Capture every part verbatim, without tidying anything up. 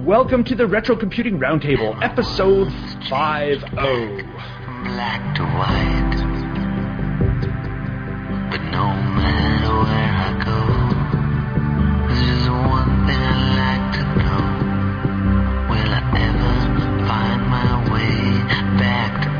Welcome to the Retro Computing Roundtable, episode five oh. Black to white, but no matter where I go, there's one thing I like to know. Will I ever find my way back to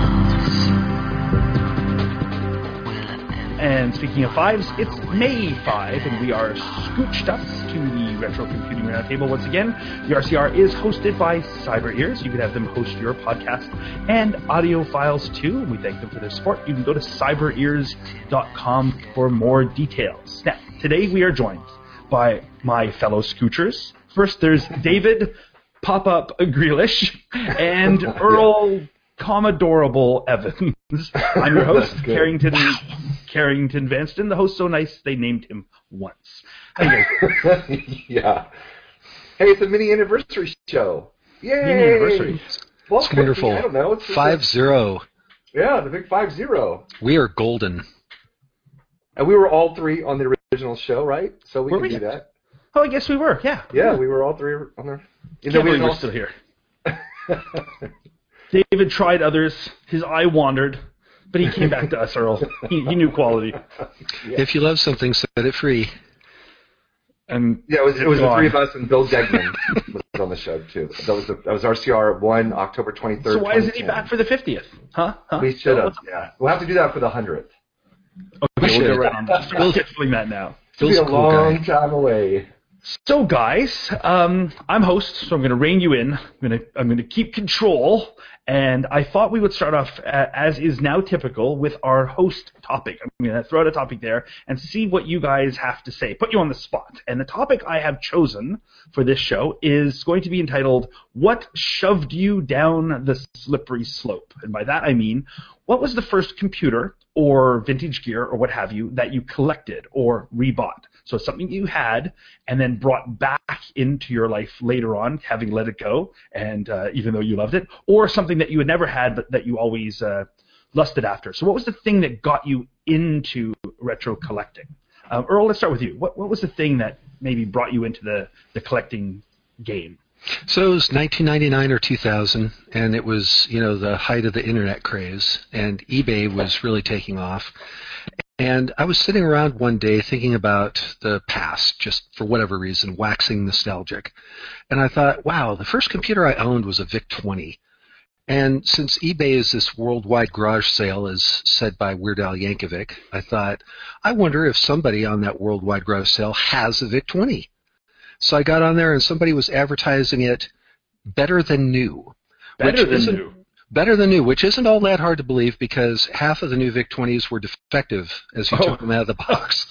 Oz? Will I ever... And speaking of fives, it's May fifth, and we are scooched up to the Retro Computing Roundtable once again. The R C R is hosted by Cyber Ears. You can have them host your podcast and audio files too. We thank them for their support. You can go to cyber ears dot com for more details. Now, today we are joined by my fellow scoochers. First, there's David Pop-Up Grealish and Earl Commodorable Evans. I'm your host, Carrington Carrington Vanston. The host so nice they named him once. How you guys? Yeah. Hey, it's a mini anniversary show. Yay! Mini anniversary. Well, It's wonderful. I don't know. It's Five zero. Yeah, the big five zero. We are golden. And we were all three on the original show, right? So we Were can we? do that. Oh, I guess we were. Yeah. Yeah, we were all three on there. You Can't we believe we're all- still here. David tried others. His eye wandered, but he came back to us, Earl. He, he knew quality. Yeah. If you love something, set it free. And Yeah, it was, it was the Go three on. of us and Bill Degman was on the show too. That was the, that was R C R one, October twenty-third. So why isn't he back for the fiftieth? Huh? huh? We should have. What's up? Yeah, we'll have to do that for the hundredth. Okay, we'll should. get right on that. Start We'll- scheduling that now. It'll Phil's be a a cool long guy. time away. So, guys, um, I'm host, so I'm going to rein you in. I'm going to I'm going to keep control, and I thought we would start off, uh, as is now typical, with our host topic. I'm going to throw out a topic there and see what you guys have to say. Put you on the spot. And the topic I have chosen for this show is going to be entitled, "What Shoved You Down the Slippery Slope?" And by that I mean, what was the first computer or vintage gear or what have you that you collected or rebought? So something you had and then brought back into your life later on, having let it go, and uh, even though you loved it, or something that you had never had but that you always uh, lusted after. So what was the thing that got you into retro collecting? Um, Earl, let's start with you. What what was the thing that maybe brought you into the, the collecting game? So it was nineteen ninety-nine or two thousand, and it was, you know, the height of the internet craze, and eBay was really taking off. And I was sitting around one day thinking about the past, just for whatever reason, waxing nostalgic. And I thought, wow, the first computer I owned was a VIC twenty. And since eBay is this worldwide garage sale, as said by Weird Al Yankovic, I thought, I wonder if somebody on that worldwide garage sale has a VIC twenty. So I got on there and somebody was advertising it better than new. Better which than isn't- new. Better than new, which isn't all that hard to believe because half of the new VIC twenties were defective as you Oh. took them out of the box.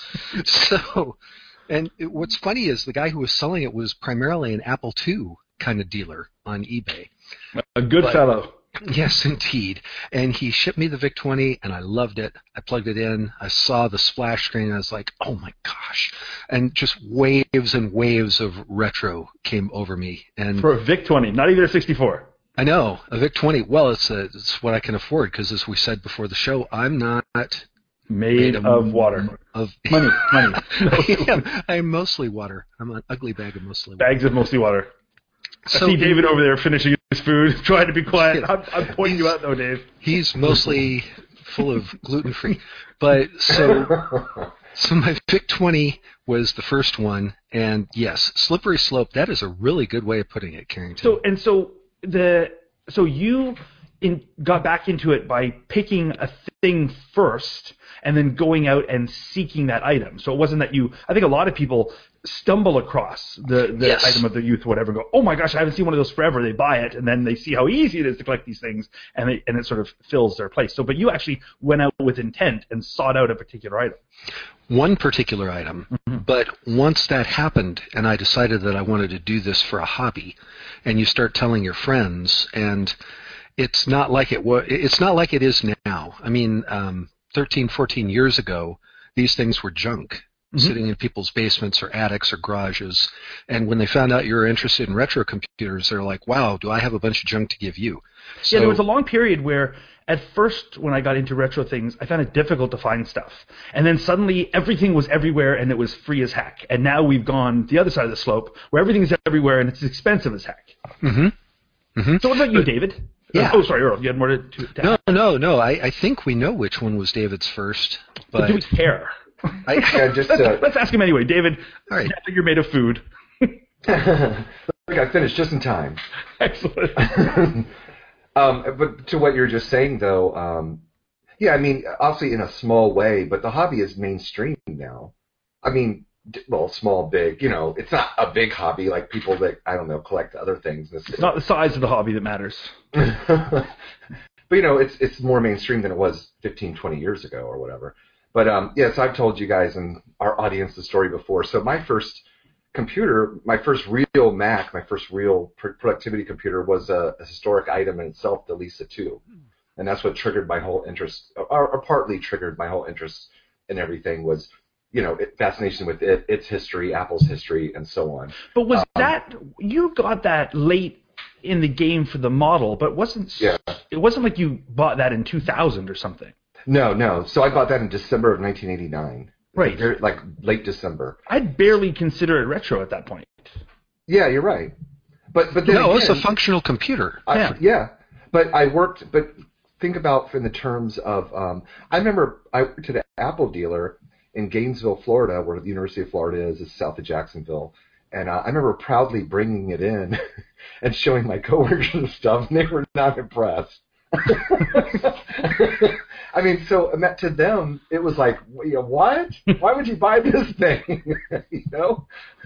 So, and it, what's funny is the guy who was selling it was primarily an Apple two kind of dealer on eBay. A good But- fellow. Yes, indeed. And he shipped me the VIC twenty, and I loved it. I plugged it in. I saw the splash screen, and I was like, oh, my gosh. And just waves and waves of retro came over me. And For a VIC twenty, not even a sixty-four. I know, a VIC twenty, well, it's, a, it's what I can afford, because as we said before the show, I'm not Made of water. Of Money, money. I am, I am mostly water. I'm an ugly bag of mostly water. Bags of mostly water. So I see David over there finishing his food, trying to be quiet. Yeah. I'm, I'm pointing you out, though, Dave. He's mostly full of gluten-free. But so... So my VIC twenty was the first one, and yes, slippery slope, that is a really good way of putting it, Carrington. So and so the so you in, got back into it by picking a thing first and then going out and seeking that item. So it wasn't that you. I think a lot of people stumble across the, the Yes. item of their youth, or whatever. And go, oh my gosh, I haven't seen one of those forever. They buy it, and then they see how easy it is to collect these things, and they, and it sort of fills their place. So, but you actually went out with intent and sought out a particular item. One particular item, but once that happened and I decided that I wanted to do this for a hobby, and you start telling your friends, and it's not like it was, it's not like it is now. I mean, um, thirteen, fourteen years ago, these things were junk. Mm-hmm. sitting in people's basements or attics or garages. And when they found out you were interested in retro computers, they're like, wow, do I have a bunch of junk to give you? So, yeah, there was a long period where at first when I got into retro things, I found it difficult to find stuff. And then suddenly everything was everywhere and it was free as heck. And now we've gone the other side of the slope where everything's everywhere and it's expensive as heck. Mm-hmm. Mm-hmm. So what about you, David? Yeah. Oh, sorry, Earl. You had more to, to, to No, add. no, no. I, I think we know which one was David's first. But But do we care? I, Yeah, just let's, uh, let's ask him anyway. David, All right. I think you're made of food. look, I finished just in time. Excellent. um, but to what you were just saying, though, um, yeah, I mean, obviously in a small way, but the hobby is mainstream now. I mean, d- well, small, big, you know, it's not a big hobby like people that, I don't know, collect other things. It's not the size of the hobby that matters. But, you know, it's it's more mainstream than it was fifteen, twenty years ago or whatever. But, um, yes, I've told you guys and our audience the story before. So my first computer, my first real Mac, my first real pr- productivity computer was a, a historic item in itself, the Lisa two. And that's what triggered my whole interest, or, or partly triggered my whole interest in everything was, you know, it, fascination with it, its history, Apple's history, and so on. But was Um, that, you got that late in the game for the model, but wasn't Yeah. it wasn't like you bought that in two thousand or something. No, no. So I bought that in December of nineteen eighty-nine. Right. Very- Like late December. I'd barely consider it retro at that point. Yeah, you're right. But but then no, it's a again, functional computer. I, Yeah. yeah. But I worked. But think about in the terms of. Um, I remember I went to the Apple dealer in Gainesville, Florida, where the University of Florida is, is south of Jacksonville, and uh, I remember proudly bringing it in and showing my coworkers and stuff, and they were not impressed. I mean, so to them, it was like, you know, what? Why would you buy this thing? you know.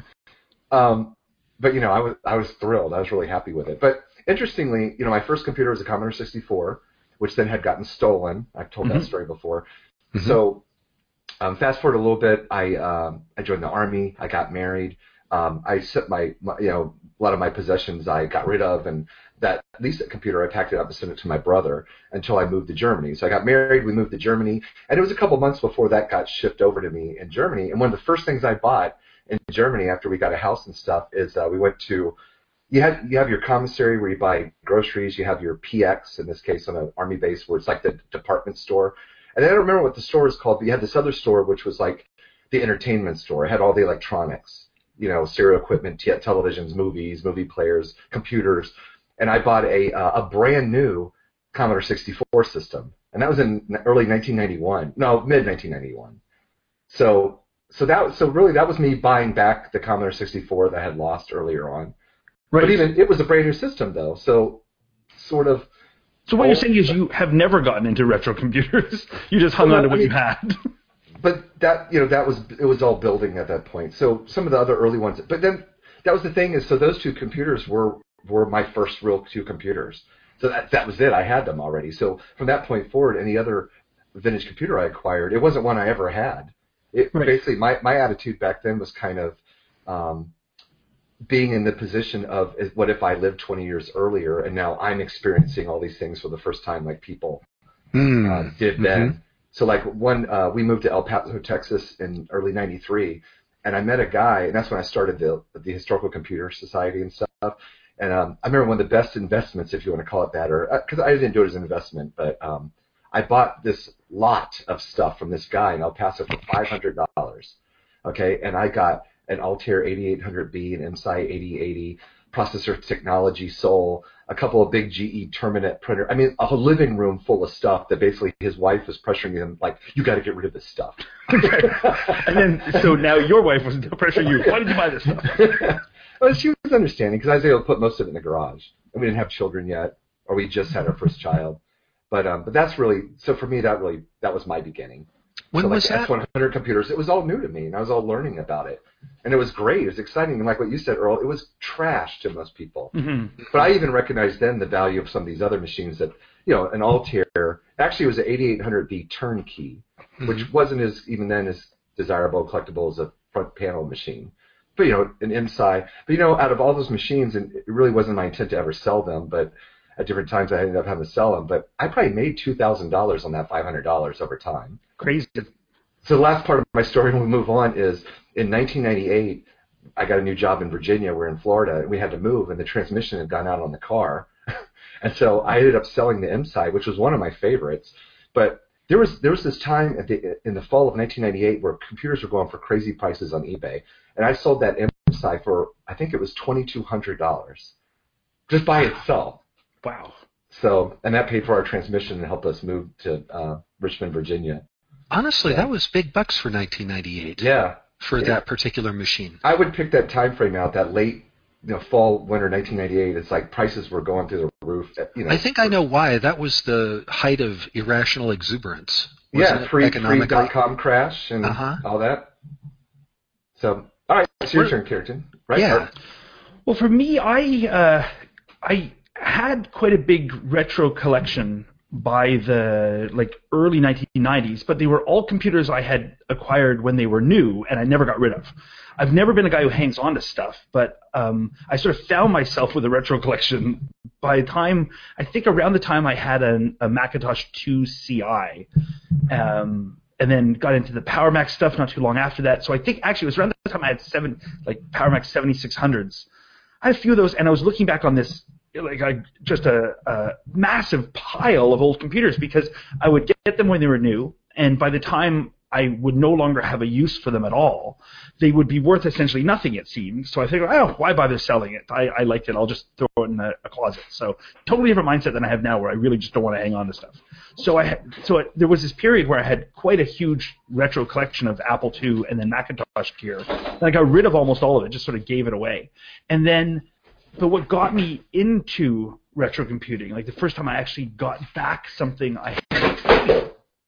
Um, but you know, I was I was thrilled. I was really happy with it. But interestingly, you know, my first computer was a Commodore sixty-four, which then had gotten stolen. I've told Mm-hmm. that story before. Mhm. So um, fast forward a little bit. I um, I joined the Army. I got married. Um, I set my, my you know a lot of my possessions I got rid of, and that Lisa computer I packed it up and sent it to my brother until I moved to Germany. So I got married. We moved to Germany, and it was a couple months before that got shipped over to me in Germany. And one of the first things I bought in Germany after we got a house and stuff is uh, we went to you have you have your commissary where you buy groceries. You have your P X in this case on an army base where it's like the department store. And I don't remember what the store is called, but you had this other store which was like the entertainment store. It had all the electronics, you know, stereo equipment, t- televisions, movies, movie players, computers. And I bought a uh, a brand new Commodore sixty-four system, and that was in early nineteen ninety-one. No, mid nineteen ninety-one. So so that so really that was me buying back the Commodore sixty-four that I had lost earlier on. Right. But even it was a brand new system though, so sort of. So what you're saying is you have never gotten into retro computers. You just hung Well, on to I what mean- you had. But that you know that was it was all building at that point. So some of the other early ones, but then that was the thing is so those two computers were were my first real two computers. So that that was it. I had them already. So from that point forward, any other vintage computer I acquired, it wasn't one I ever had. It Right. basically my my attitude back then was kind of um, being in the position of is- what if I lived twenty years earlier and now I'm experiencing all these things for the first time, like people Mm. uh, did then. So like one, uh, we moved to El Paso, Texas in early ninety-three, and I met a guy, and that's when I started the the Historical Computer Society and stuff. And um, I remember one of the best investments, if you want to call it that, or because I didn't do it as an investment, but um, I bought this lot of stuff from this guy in El Paso for five hundred dollars. Okay, and I got an Altair eighty-eight hundred B, an M S I eighty eighty, processor technology, Sol, a couple of big G E Terminet printer. I mean, a whole living room full of stuff that basically his wife was pressuring him, like, you got to get rid of this stuff. And then, so now your wife was pressuring you. Why did you buy this stuff? Well, she was understanding because I was able to put most of it in the garage, and we didn't have children yet, or we just had our first child. But um, but that's really so for me. That really that was my beginning. When so like was the that? X one hundred computers, it was all new to me, and I was all learning about it, and it was great. It was exciting, and like what you said, Earl, it was trash to most people. Mm-hmm. But I even recognized then the value of some of these other machines that, you know, an Altair actually was an eighty-eight hundred B turnkey, which wasn't as even then as desirable, collectible as a front panel machine. But you know, an M S I. But you know, out of all those machines, and it really wasn't my intent to ever sell them, but at different times I ended up having to sell them. But I probably made two thousand dollars on that five hundred dollars over time. Crazy. So the last part of my story when we move on is in nineteen ninety-eight, I got a new job in Virginia. We're in Florida, and we had to move, and the transmission had gone out on the car. And so I ended up selling the M-Sci, which was one of my favorites. But there was there was this time at the, in the fall of nineteen ninety-eight where computers were going for crazy prices on eBay. And I sold that M-Sci for, I think it was twenty-two hundred dollars just by itself. Wow. So, and that paid for our transmission and helped us move to uh, Richmond, Virginia. Honestly, Yeah. that was big bucks for nineteen ninety-eight. Yeah. For Yeah. that particular machine. I would pick that time frame out, that late, you know, fall, winter nineteen ninety-eight. It's like prices were going through the roof. You know, I think I know why. That was the height of irrational exuberance. yeah, Wasn't it, pre pre economically? dot com crash and Uh-huh. all that. So, all right, it's your What- turn, Keratin. Right? Yeah. Or- Well, for me, I uh, I had quite a big retro collection by the like early nineteen nineties, but they were all computers I had acquired when they were new and I never got rid of. I've never been a guy who hangs on to stuff, but um, I sort of found myself with a retro collection by the time, I think around the time I had an, a Macintosh two C I, um, and then got into the PowerMac stuff not too long after that. So I think actually it was around the time I had seven, like PowerMac seventy-six hundreds. I had a few of those, and I was looking back on this, like I, just a, a massive pile of old computers because I would get them when they were new, and by the time I would no longer have a use for them at all, they would be worth essentially nothing, it seemed. So I figured, oh, why bother selling it? I, I liked it. I'll just throw it in a, a closet. So totally different mindset than I have now, where I really just don't want to hang on to stuff. So I had, so it, there was this period where I had quite a huge retro collection of Apple two and then Macintosh gear. And I got rid of almost all of it, just sort of gave it away. And then, but what got me into retro computing, like the first time I actually got back something I had,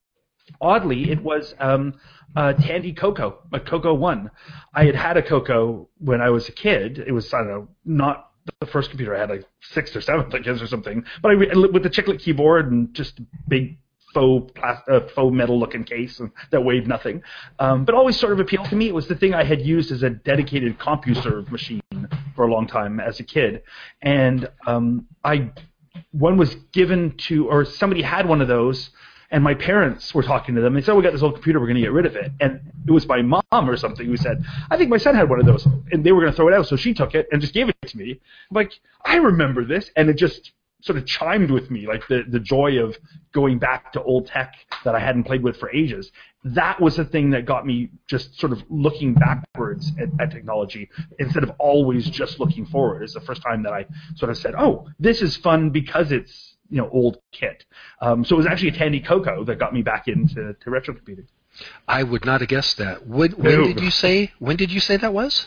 oddly, it was um, a Tandy Coco, a Coco one. I had had a Coco when I was a kid. It was, I don't know, not the first computer I had, like sixth or seventh, I guess, or something. But I, with the chiclet keyboard and just big faux plas- uh, faux metal looking case and, that weighed nothing. Um, but always sort of appealed to me. It was the thing I had used as a dedicated CompuServe machine for a long time as a kid. And um, I one was given to, or somebody had one of those, and my parents were talking to them. They said, oh, we got this old computer, we're going to get rid of it. And it was my mom or something who said, I think my son had one of those. And they were going to throw it out, so she took it and just gave it to me. I'm like, I remember this. And it just sort of chimed with me, like the, the joy of going back to old tech that I hadn't played with for ages. That was the thing that got me just sort of looking backwards at, at technology instead of always just looking forward. It's the first time that I sort of said, oh, this is fun because it's, you know, old kit. Um, so it was actually a Tandy Coco that got me back into to retro computing. I would not have guessed that. When, when No. did you say? When did you say that was?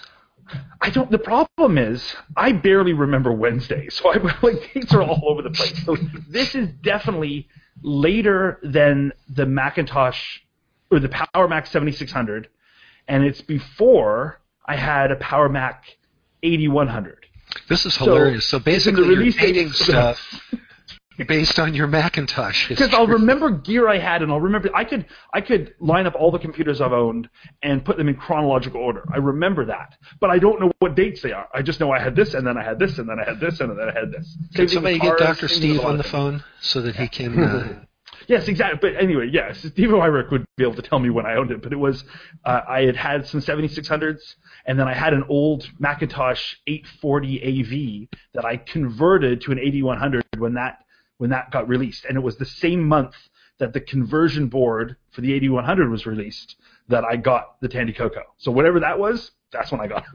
I don't. The problem is, I barely remember Wednesday, so I like dates are all over the place. So this is definitely later than the Macintosh or the PowerMac seventy-six hundred, and it's before I had a PowerMac eighty-one hundred. This is hilarious. So, So, it's in the basically, you're release date- dating stuff based on your Macintosh history. Because I'll remember gear I had, and I'll remember I could I could line up all the computers I've owned and put them in chronological order. I remember that, but I don't know what dates they are. I just know I had this, and then I had this, and then I had this, and then I had this. Same Can thing somebody with get cars, Doctor same thing with Steve a lot on the of things. phone so that he can... Uh, Yes, exactly. But anyway, yes, Steve Wyrick would be able to tell me when I owned it. But it was uh, I had had some seventy-six hundreds, and then I had an old Macintosh eight forty A V that I converted to an eighty-one hundred when that when that got released, and it was the same month that the conversion board for the eighty-one hundred was released that I got the Tandy Coco. So whatever that was, that's when I got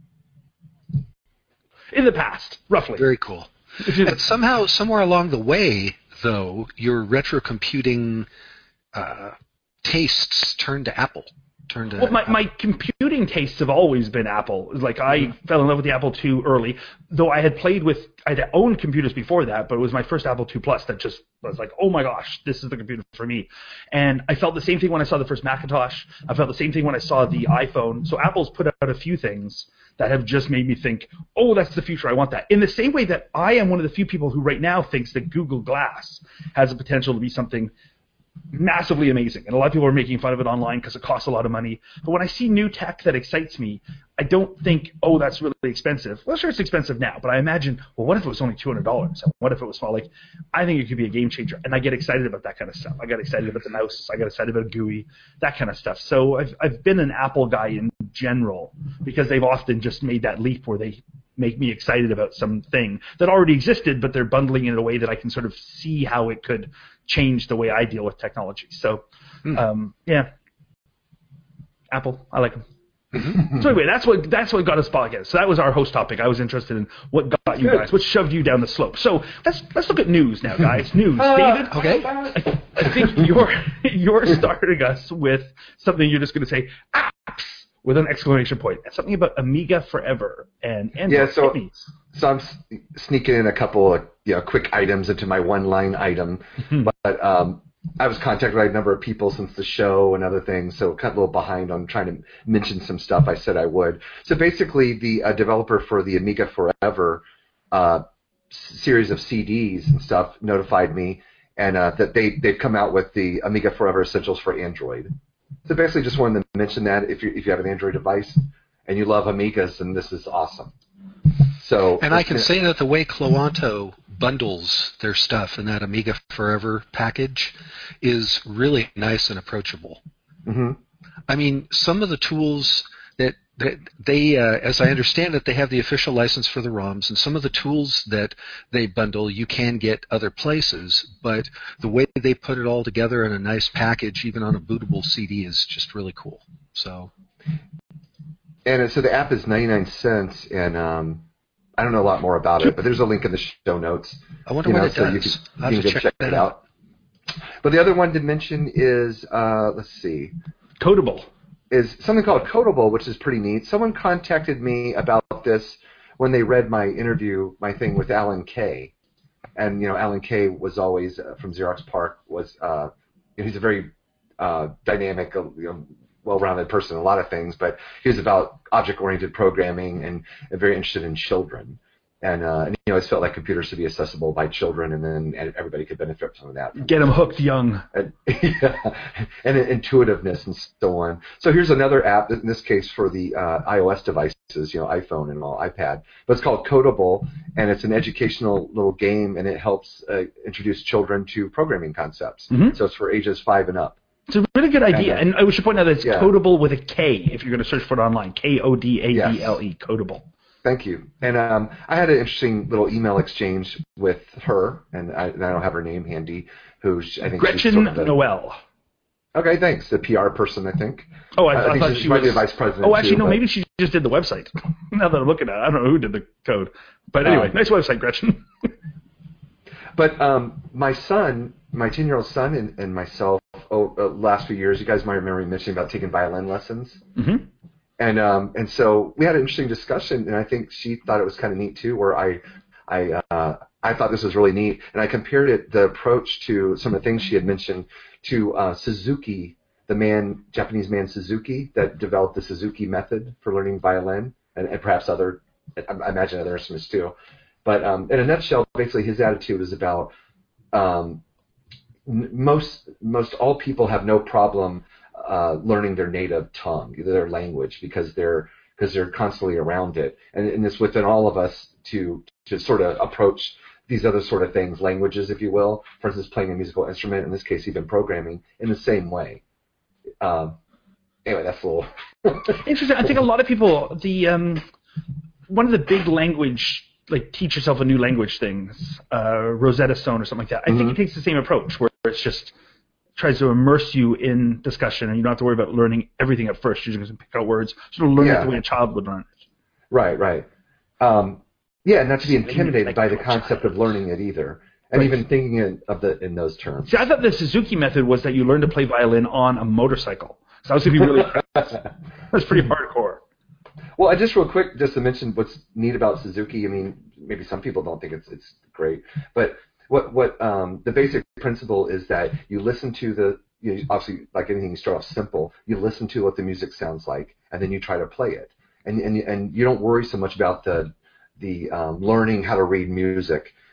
it. In the past, roughly. very cool. And somehow, somewhere along the way, though, your retro computing uh, tastes turned to Apple. Turned to Well, my, Apple. my computing tastes have always been Apple. Like I fell in love with the Apple two early, though I had played with, I had owned computers before that, but it was my first Apple two Plus that just was like, oh my gosh, this is the computer for me. And I felt the same thing when I saw the first Macintosh. I felt the same thing when I saw the iPhone. So Apple's put out a few things that have just made me think, oh, that's the future. I want that. In the same way that I am one of the few people who right now thinks that Google Glass has the potential to be something massively amazing, and a lot of people are making fun of it online because it costs a lot of money. But when I see new tech that excites me, I don't think, oh, that's really expensive. Well, sure, it's expensive now, but I imagine, well, what if it was only two hundred dollars? What if it was small? Like, I think it could be a game changer, and I get excited about that kind of stuff. I get excited about the mouse. I get excited about G U I, that kind of stuff. So I've I've been an Apple guy in general because they've often just made that leap where they make me excited about something that already existed, but they're bundling it in a way that I can sort of see how it could change the way I deal with technology. So, Hmm. um, yeah, Apple, I like them. So anyway, that's what that's what got us podcast. So that was our host topic. I was interested in what got you Good. guys, what shoved you down the slope. So let's let's look at news now, guys. News, David. Okay. I, I think you're you're starting us with something you're just going to say apps with an exclamation point. Something about Amiga Forever and Android. Yeah, so- Hit me. So I'm s- sneaking in a couple of you know quick items into my one-line item, but um, I was contacted by a number of people since the show and other things, so kind of a little behind on trying to mention some stuff I said I would. So basically, the uh, developer for the Amiga Forever uh, s- series of C Ds and stuff notified me, and uh, that they they've come out with the Amiga Forever Essentials for Android. So basically, just wanted to mention that if you if you have an Android device and you love Amigas, then this is awesome. So And I can say that the way Cloanto bundles their stuff in that Amiga Forever package is really nice and approachable. Mhm. I mean, some of the tools that, that they, uh, as I understand it, they have the official license for the ROMs, and some of the tools that they bundle you can get other places, but the way they put it all together in a nice package, even on a bootable C D, is just really cool. So, And uh, so the app is ninety-nine cents, and um, I don't know a lot more about it, but there's a link in the show notes. I wonder you what know, it so does. you can, I'll you have can to go check check that it out. But the other one to mention is, uh, let's see, Codable. is something called Codable, which is pretty neat. Someone contacted me about this when they read my interview, my thing with Alan Kay. And, you know, Alan Kay was always, uh, from Xerox PARC, was, uh, you know, he's a very uh, dynamic, uh, you know, well-rounded person in a lot of things, but he was about object-oriented programming and, and very interested in children. And, uh, and, you know, I felt like computers should be accessible by children, and then and everybody could benefit from that. Get them hooked young. And, yeah, and intuitiveness and so on. So here's another app, in this case for the uh, iOS devices, you know, iPhone and all, iPad. But it's called Codable, and it's an educational little game, and it helps uh, introduce children to programming concepts. Mhm. So it's for ages five and up. It's a really good idea, And, and I should point out that it's yeah. Codable with a K if you're going to search for it online. K O D A B L E, Codable. Thank you. And um, I had an interesting little email exchange with her, and I, and I don't have her name handy, who she, I think she's Gretchen sort of the, Noel. Okay, thanks. The P R person, I think. Oh, I, Uh, I, I think thought she, she might was. be a vice president. Oh, actually, too, no. but- Maybe she just did the website. Now that I'm looking at it, I don't know who did the code. But anyway, Um, nice website, Gretchen. But um, my son, my ten-year-old son, and, and myself, oh, uh, last few years, you guys might remember me mentioning about taking violin lessons. hmm And um, and so we had an interesting discussion, and I think she thought it was kind of neat too. Where I I uh, I thought this was really neat, and I compared it the approach to some of the things she had mentioned to uh, Suzuki, the man Japanese man Suzuki that developed the Suzuki method for learning violin, and, and perhaps other I I imagine other instruments too. But um, in a nutshell, basically his attitude is about um, n- most most all people have no problem uh, learning their native tongue, their language, because they're because they're constantly around it, and, and it's within all of us to to sort of approach these other sort of things, languages, if you will. For instance, playing a musical instrument, in this case, even programming, in the same way. Um, anyway, that's a little Interesting. I think a lot of people, the um, one of the big language, like teach yourself a new language things, uh, Rosetta Stone or something like that. I think Mhm. it takes the same approach where it's just tries to immerse you in discussion, and you don't have to worry about learning everything at first. You're just going to pick out words, sort of learn Yeah. it the way a child would learn it. Right, right. Um, yeah, not to be Explain it intimidated like by the to a concept child. of learning it either, and Right. even thinking in, of the in those terms. See, I thought the Suzuki method was that you learn to play violin on a motorcycle. So I was going to be really that's pretty hardcore. Well, I just real quick, just to mention what's neat about Suzuki. I mean, maybe some people don't think it's it's great, but what what um, the basic principle is that you listen to the you know, obviously like anything, you start off simple. You listen to what the music sounds like, and then you try to play it, and and and you don't worry so much about the the um, learning how to read music.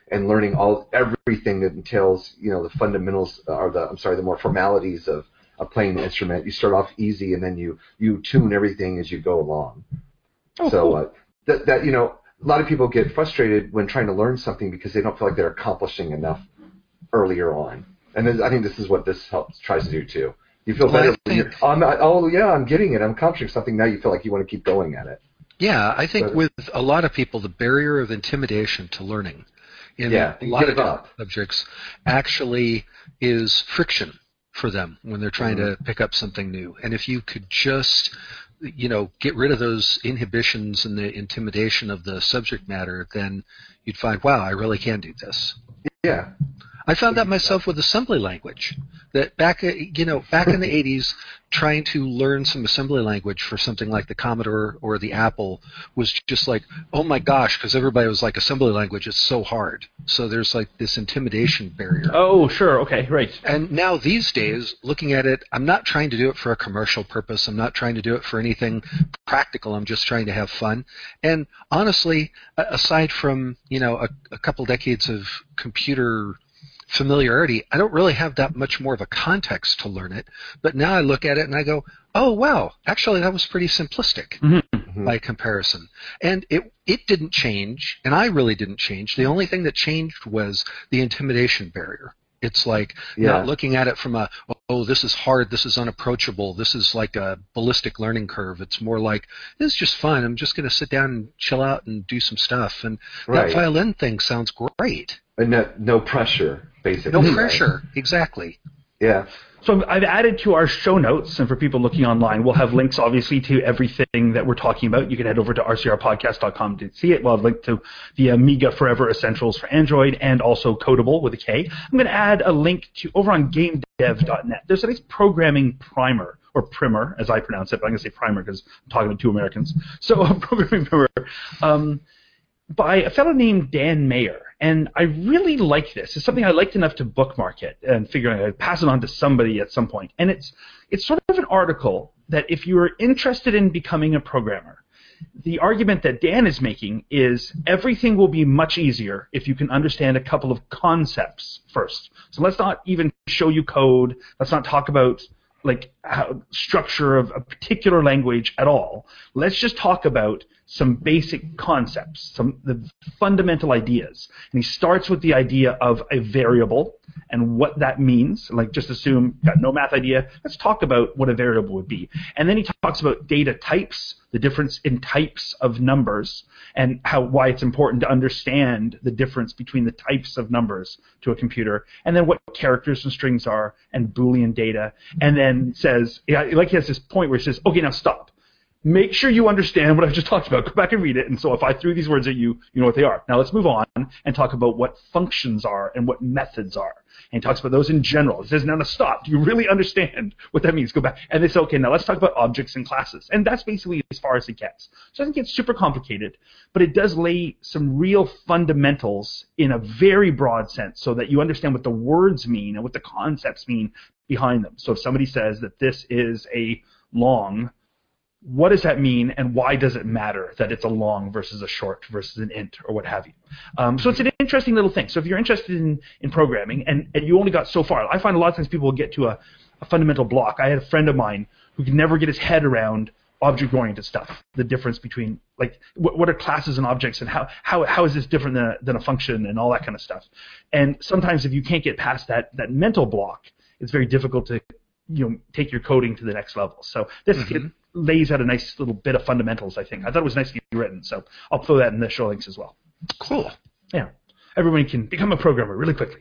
and learning all everything that entails, you know, the fundamentals or the I'm sorry, the more formalities of, of playing the instrument. You start off easy, and then you you tune everything as you go along. Oh, so cool. uh, that that you know, a lot of people get frustrated when trying to learn something because they don't feel like they're accomplishing enough earlier on. And this, I think this is what this helps tries to do too. You feel Well, better. I When you're, think- oh, I'm, oh yeah, I'm getting it. I'm accomplishing something. Now you feel like you want to keep going at it. Yeah, I think But- with a lot of people, the barrier of intimidation to learning in Yeah, a you lot of give different up. subjects actually is friction for them when they're trying Mhm. to pick up something new. And if you could just, you know, get rid of those inhibitions and the intimidation of the subject matter, then you'd find, wow, I really can do this. Yeah. I found that myself with assembly language. That back, uh, you know, back in the eighties, trying to learn some assembly language for something like the Commodore or the Apple was just like, oh my gosh, because everybody was like, assembly language is so hard. So there's like this intimidation barrier. Oh, sure. Okay, right. And now these days, looking at it, I'm not trying to do it for a commercial purpose. I'm not trying to do it for anything practical. I'm just trying to have fun. And honestly, a- aside from, you know, a, a couple decades of computer familiarity, I don't really have that much more of a context to learn it. But now I look at it and I go, oh, wow, actually that was pretty simplistic Mhm. by comparison. And it it didn't change, and I really didn't change. The only thing that changed was the intimidation barrier. It's like Yeah. not looking at it from a, oh, this is hard, this is unapproachable, this is like a ballistic learning curve. It's more like, this is just fun. I'm just going to sit down and chill out and do some stuff. And Right. that violin thing sounds great. And no, no pressure, basically. No right? pressure. Exactly. Yeah. So I've added to our show notes, and for people looking online, we'll have links, obviously, to everything that we're talking about. You can head over to r c r podcast dot com to see it. We'll have linked to the Amiga Forever Essentials for Android and also Codable with a K. I'm going to add a link to over on game dev dot net. There's a nice programming primer, or primer, as I pronounce it, but I'm going to say primer because I'm talking to two Americans. So a programming primer um, by a fellow named Dan Mayer. And I really like this. It's something I liked enough to bookmark it and figuring I'd pass it on to somebody at some point. And it's it's sort of an article that if you're interested in becoming a programmer, the argument that Dan is making is everything will be much easier if you can understand a couple of concepts first. So let's not even show you code. Let's not talk about like how, structure of a particular language at all. Let's just talk about some basic concepts, some the fundamental ideas. And he starts with the idea of a variable and what that means. Like, just assume, got no math idea, let's talk about what a variable would be. And then he talks about data types, the difference in types of numbers, and how why it's important to understand the difference between the types of numbers to a computer, and then what characters and strings are, and Boolean data, and then says, yeah, like he has this point where he says, okay, now stop. Make sure you understand what I've just talked about. Go back and read it. And so if I threw these words at you, you know what they are. Now let's move on and talk about what functions are and what methods are. And he talks about those in general. He says, now, now stop. Do you really understand what that means? Go back. And they say, okay, now let's talk about objects and classes. And that's basically as far as it gets. So it doesn't get super complicated, but it does lay some real fundamentals in a very broad sense so that you understand what the words mean and what the concepts mean behind them. So if somebody says that this is a long, what does that mean, and why does it matter that it's a long versus a short versus an int or what have you? Um, so it's an interesting little thing. So if you're interested in, in programming and, and you only got so far, I find a lot of times people will get to a, a fundamental block. I had a friend of mine who could never get his head around object-oriented stuff, the difference between, like, what, what are classes and objects and how, how, how is this different than a, than a function and all that kind of stuff. And sometimes if you can't get past that, that mental block, it's very difficult to you know take your coding to the next level. So this Mm-hmm. it lays out a nice little bit of fundamentals, I think. I thought it was nicely written, so I'll throw that in the show links as well. Cool. Yeah, everybody can become a programmer really quickly.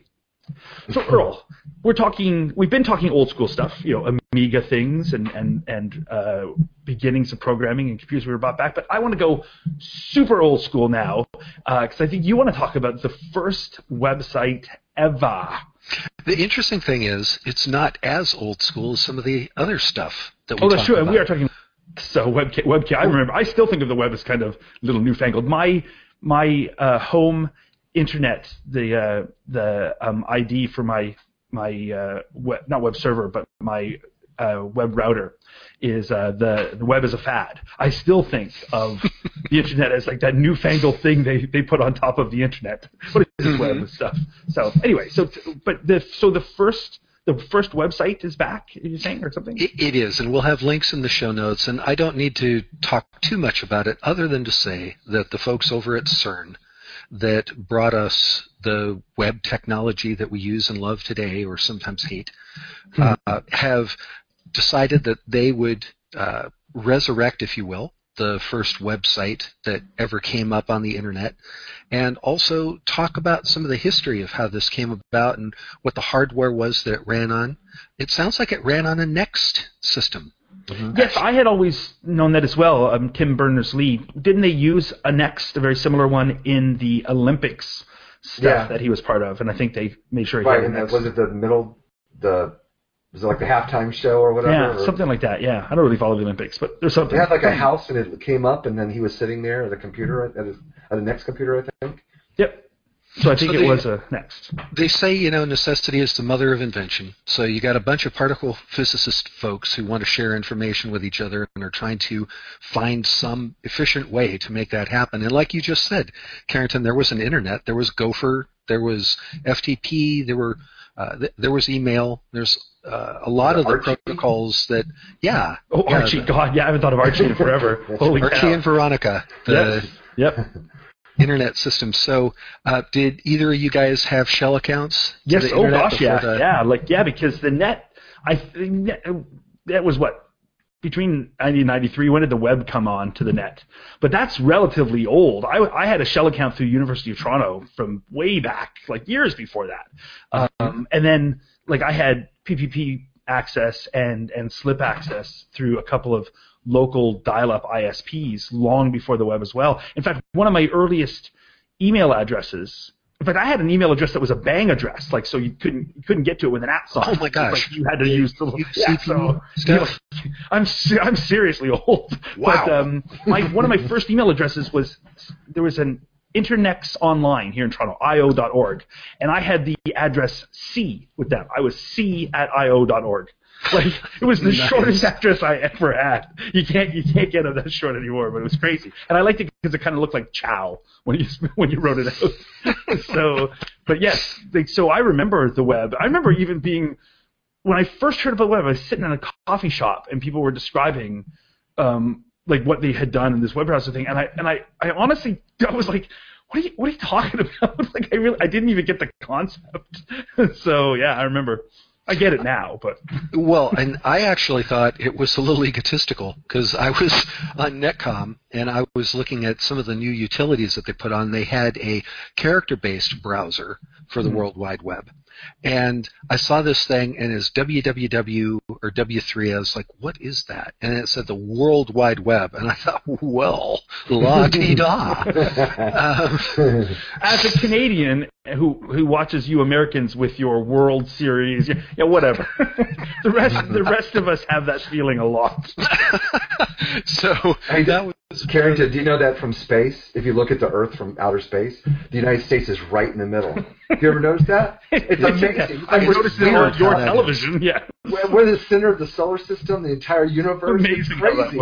So Earl, we're talking. We've been talking old school stuff, you know, Amiga things and and and uh, beginnings of programming and computers we were brought back. But I want to go super old school now because uh, I think you want to talk about the first website ever. The interesting thing is, it's not as old school as some of the other stuff that we Oh, that's talk true. about. And we are talking. So WebKit. WebKit. I remember. I still think of the web as kind of a little newfangled. My my uh, home internet, the uh, the um, I D for my my uh, web, not web server, but my uh, web router is uh, the, the web is a fad. I still think of the internet as like that newfangled thing they, they put on top of the internet. What is this web and stuff? So anyway, so but the so the first the first website is back. Are you saying or something? It, it is, and we'll have links in the show notes. And I don't need to talk too much about it, other than to say that the folks over at CERN that brought us the web technology that we use and love today, or sometimes hate, mm-hmm. uh, have decided that they would uh, resurrect, if you will, the first website that ever came up on the internet, and also talk about some of the history of how this came about and what the hardware was that it ran on. It sounds like it ran on a Next system. Mm-hmm. Yes, I had always known that as well. Um, Tim Berners-Lee, didn't they use a Next, a very similar one, in the Olympics stuff yeah. that he was part of? And I think they made sure he right, had a and Next. Was it the middle, the was it like the halftime show or whatever? Yeah, or? something like that. Yeah, I don't really follow the Olympics, but there's something. They had like a house, and it came up, and then he was sitting there at a computer at his at the Next computer, I think. Yep. So I think so it they, was a Next. They say, you know, necessity is the mother of invention. So you got a bunch of particle physicist folks who want to share information with each other and are trying to find some efficient way to make that happen. And like you just said, Carrington, there was an internet, there was Gopher, there was F T P, there were uh, th- there was email. There's uh, a lot the of the Archie? protocols that, yeah. Oh, yeah, Archie, the, God, yeah, I haven't thought of Archie in forever. Holy Archie cow. and Veronica. The, Yep. Yep. internet system. So, uh, did either of you guys have shell accounts? Yes. To the Oh internet gosh, yeah, the... yeah. Like yeah, because the net, I think that was what between nineteen ninety-three. When did the web come on to the net? But that's relatively old. I, I had a shell account through University of Toronto from way back, like years before that. Um, and then like I had P P P access and and slip access through a couple of local dial-up I S Ps long before the web as well. In fact, one of my earliest email addresses, in fact, I had an email address that was a bang address, like so you couldn't you couldn't get to it with an at sign. Oh my gosh! Like you had to use the little yeah, so, stuff. You know, I'm I'm seriously old. Wow. But um, my one of my first email addresses was there was an Internex Online here in Toronto, I O dot org, and I had the address C with them. I was C at I O dot org. Like it was the nice. shortest address I ever had. You can't you can't get it that short anymore, but it was crazy. And I liked it because it kind of looked like Chow when you when you wrote it out. so, but yes, like, so I remember the web. I remember even being when I first heard about the web. I was sitting in a coffee shop and people were describing um, like what they had done in this web browser thing, and I and I, I honestly I was like, what are you what are you talking about? Like I really I didn't even get the concept. So yeah, I remember. I get it now, but... Well, and I actually thought it was a little egotistical because I was on Netcom and I was looking at some of the new utilities that they put on. They had a character-based browser for the mm-hmm. World Wide Web. And I saw this thing, and it's W W W or W three. I was like, what is that? And it said the World Wide Web. And I thought, well, la-di-da. um, As a Canadian who who watches you Americans with your World Series, yeah, whatever. the rest the rest of us have that feeling a lot. so hey, that was... Carrington, do you know that from space? If you look at the Earth from outer space, the United States is right in the middle. Have you ever noticed that? It's amazing. I noticed it on your television, yeah. We're, we're the center of the solar system, the entire universe. Amazing it's how that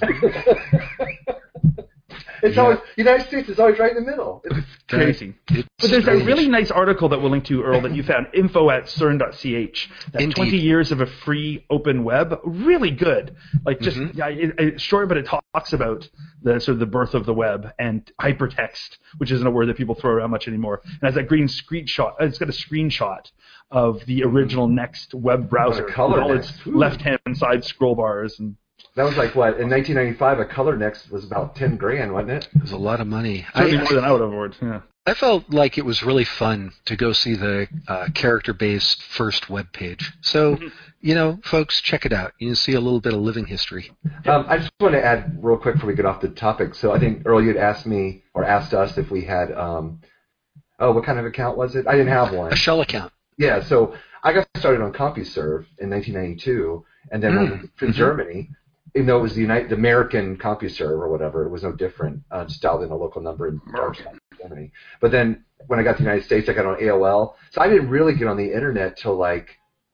works. It's yeah. always the United States is always right in the middle. It's crazy. It's but there's strange. a really nice article that we'll link to, Earl, that you found, info at cern dot c h. That Indeed. twenty years of a free open web, really good. Like just mm-hmm. yeah, it, it's short, but it talks about the sort of the birth of the web and hypertext, which isn't a word that people throw around much anymore. And has that green screenshot. It's got a screenshot of the original Next web browser with all its left-hand side scroll bars and. That was like what in nineteen ninety-five. A Color Next was about ten grand, wasn't it? It was a lot of money. Certainly I, more than I would have awarded. Yeah. I felt like it was really fun to go see the uh, character-based first web page. So, mm-hmm. you know, folks, check it out. You can see a little bit of living history. Um, I just want to add real quick before we get off the topic. So I think Earl, you had asked me or asked us if we had. Um, oh, what kind of account was it? I didn't have one. A shell account. Yeah. So I got started on CompuServe in nineteen ninety-two, and then mm. went to mm-hmm. Germany. Even though it was the United, the American CompuServe or whatever, it was no different. Uh, just dialed in a local number in Darmstadt, Germany. But then when I got to the United States, I got on A O L. So I didn't really get on the internet till like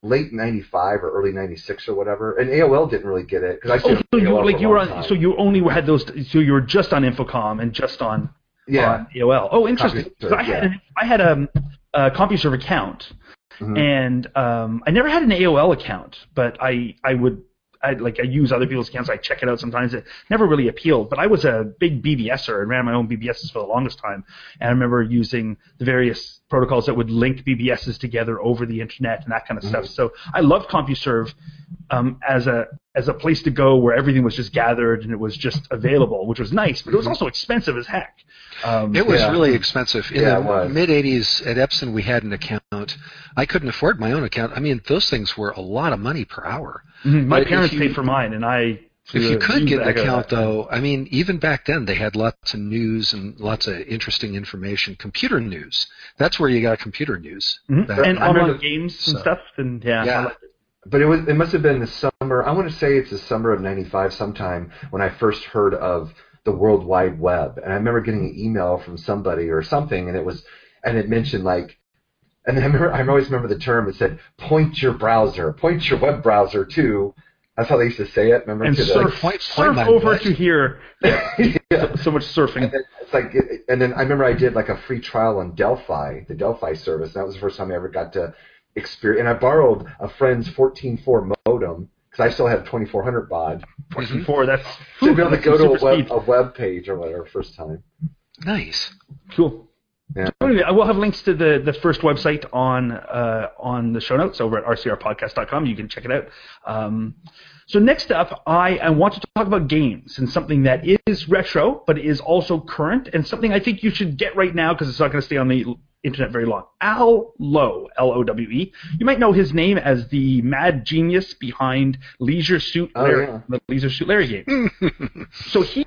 late ninety-five or early ninety-six or whatever, and A O L didn't really get it because I Oh, stayed so with you A O L like for a you were long on, time. so you only had those. So you were just on Infocom and just on Yeah. on A O L. Oh, interesting. 'Cause I had yeah. an, I had a, a CompuServe account, Mhm. and um, I never had an A O L account, but I I would. I like I use other people's accounts. I check it out sometimes. It never really appealed, but I was a big BBSer and ran my own B B Ss for the longest time. And I remember using the various protocols that would link B B Ss together over the internet and that kind of Mhm. stuff. So I loved CompuServe um, as a as a place to go where everything was just gathered and it was just available, which was nice, but it was also expensive as heck. Um, It was Yeah. really expensive. In Yeah, it the was. mid-eighties at Epson, we had an account. I couldn't afford my own account. I mean, those things were a lot of money per hour. mhm, my But if parents you- paid for mine, and I. If you uh, could used get an the heck out of account, that. though, I mean, even back then, they had lots of news and lots of interesting information. Computer news. That's where you got computer news. Mhm. back and then. I online remember- games and so- stuff, and yeah, Yeah. I liked it. But it was it must have been the summer. I want to say it's the summer of ninety-five sometime when I first heard of the World Wide Web, and I remember getting an email from somebody or something, and it was and it mentioned like, and I remember I always remember the term. It said point your browser, point your web browser to. That's how they used to say it. Remember And to the, surf, point- point surf my over butt. to here. yeah. So much surfing. And then it's like, and then I remember I did like a free trial on Delphi, the Delphi service. And that was the first time I ever got to experience. And I borrowed a friend's fourteen four modem because I still had a twenty-four hundred baud Before that's to be able to that's go to a super web, speed. a web page or whatever first time. Nice. Cool. Yeah. Anyway, I will have links to the, the first website on uh, on the show notes over at r c r podcast dot com. You can check it out. Um, so next up, I, I want to talk about games and something that is retro, but is also current, and something I think you should get right now because it's not going to stay on the internet very long. Al Lowe, L O W E. You might know his name as the mad genius behind Leisure Suit Oh, Larry, yeah. the Leisure Suit Larry game. So he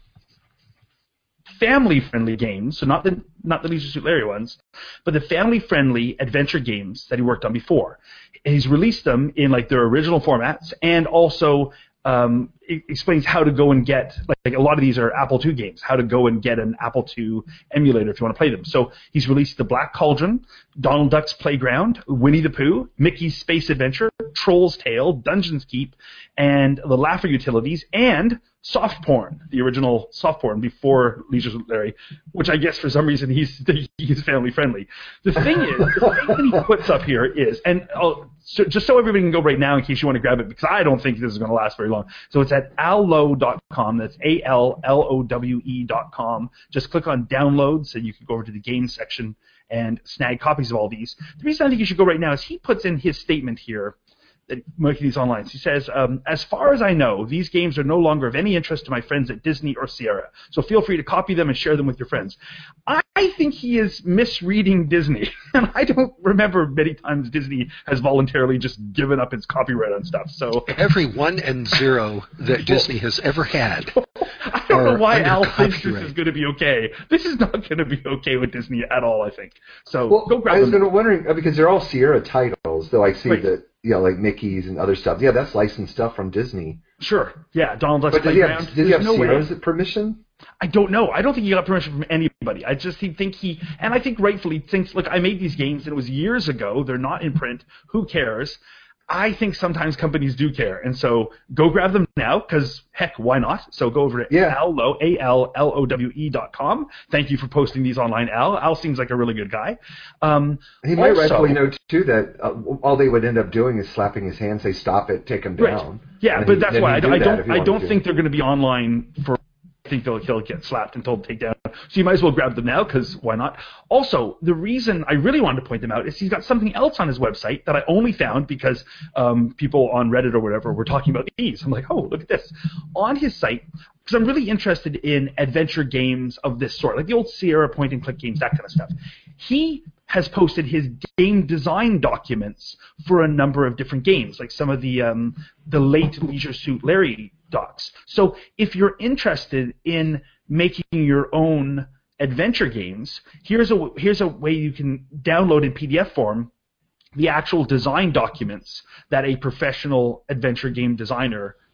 family-friendly games, so not the not the Leisure Suit Larry ones, but the family-friendly adventure games that he worked on before. And he's released them in like their original formats, and also um, it explains how to go and get like, like a lot of these are Apple two games. How to go and get an Apple two emulator if you want to play them. So he's released the Black Cauldron, Donald Duck's Playground, Winnie the Pooh, Mickey's Space Adventure, Troll's Tale, Dungeon's Keep, and the Laugher Utilities, and Soft Porn, the original Soft Porn before Leisure Suit Larry, which I guess for some reason he's he's family friendly. The thing is, the thing that he puts up here is, and I'll, so, just so everybody can go right now in case you want to grab it, because I don't think this is going to last very long. So it's at allow dot com. That's A L L O W E dot com. Just click on downloads, and you can go over to the game section and snag copies of all these. The reason I think you should go right now is he puts in his statement here, that making these online. He says, um, as far as I know, these games are no longer of any interest to my friends at Disney or Sierra, so feel free to copy them and share them with your friends. I think he is misreading Disney, and I don't remember many times Disney has voluntarily just given up its copyright on stuff. So Every one and zero that Disney has ever had. I don't know Or why under Al thinks this copyright. is going to be okay. This is not going to be okay with Disney at all, I think. So Well, go grab I was them. gonna wondering uh, because they're all Sierra titles, though I see Right. that you know like Mickey's and other stuff. Yeah, that's licensed stuff from Disney. Sure. Yeah, Donald Duck's But does he Playground. have, does he have There's no way. Sierra's permission? I don't know. I don't think he got permission from anybody. I just think he, and I think rightfully thinks, look, I made these games and it was years ago. They're not in print. Who cares? I think sometimes companies do care. And so go grab them now because, heck, why not? So go over to Yeah. Allow, A L L O W E dot com. Thank you for posting these online, Al. Al seems like a really good guy. Um, He might also- rightfully know too that uh, all they would end up doing is slapping his hand, say stop it, take him Right. down. Yeah, And but he- that's then why I, he'd don't- do I that if don't. he I wanted don't to. think they're going to be online for. I think they'll he'll get slapped and told to take down. So you might as well grab them now because why not? Also, the reason I really wanted to point them out is he's got something else on his website that I only found because um, people on Reddit or whatever were talking about these. I'm like, oh, look at this on his site because I'm really interested in adventure games of this sort, like the old Sierra point and click games, that kind of stuff. He has posted his game design documents for a number of different games, like some of the um, the late Leisure Suit Larry docs. So if you're interested in making your own adventure games, here's a here's a way you can download in P D F form the actual design documents that a professional adventure game designer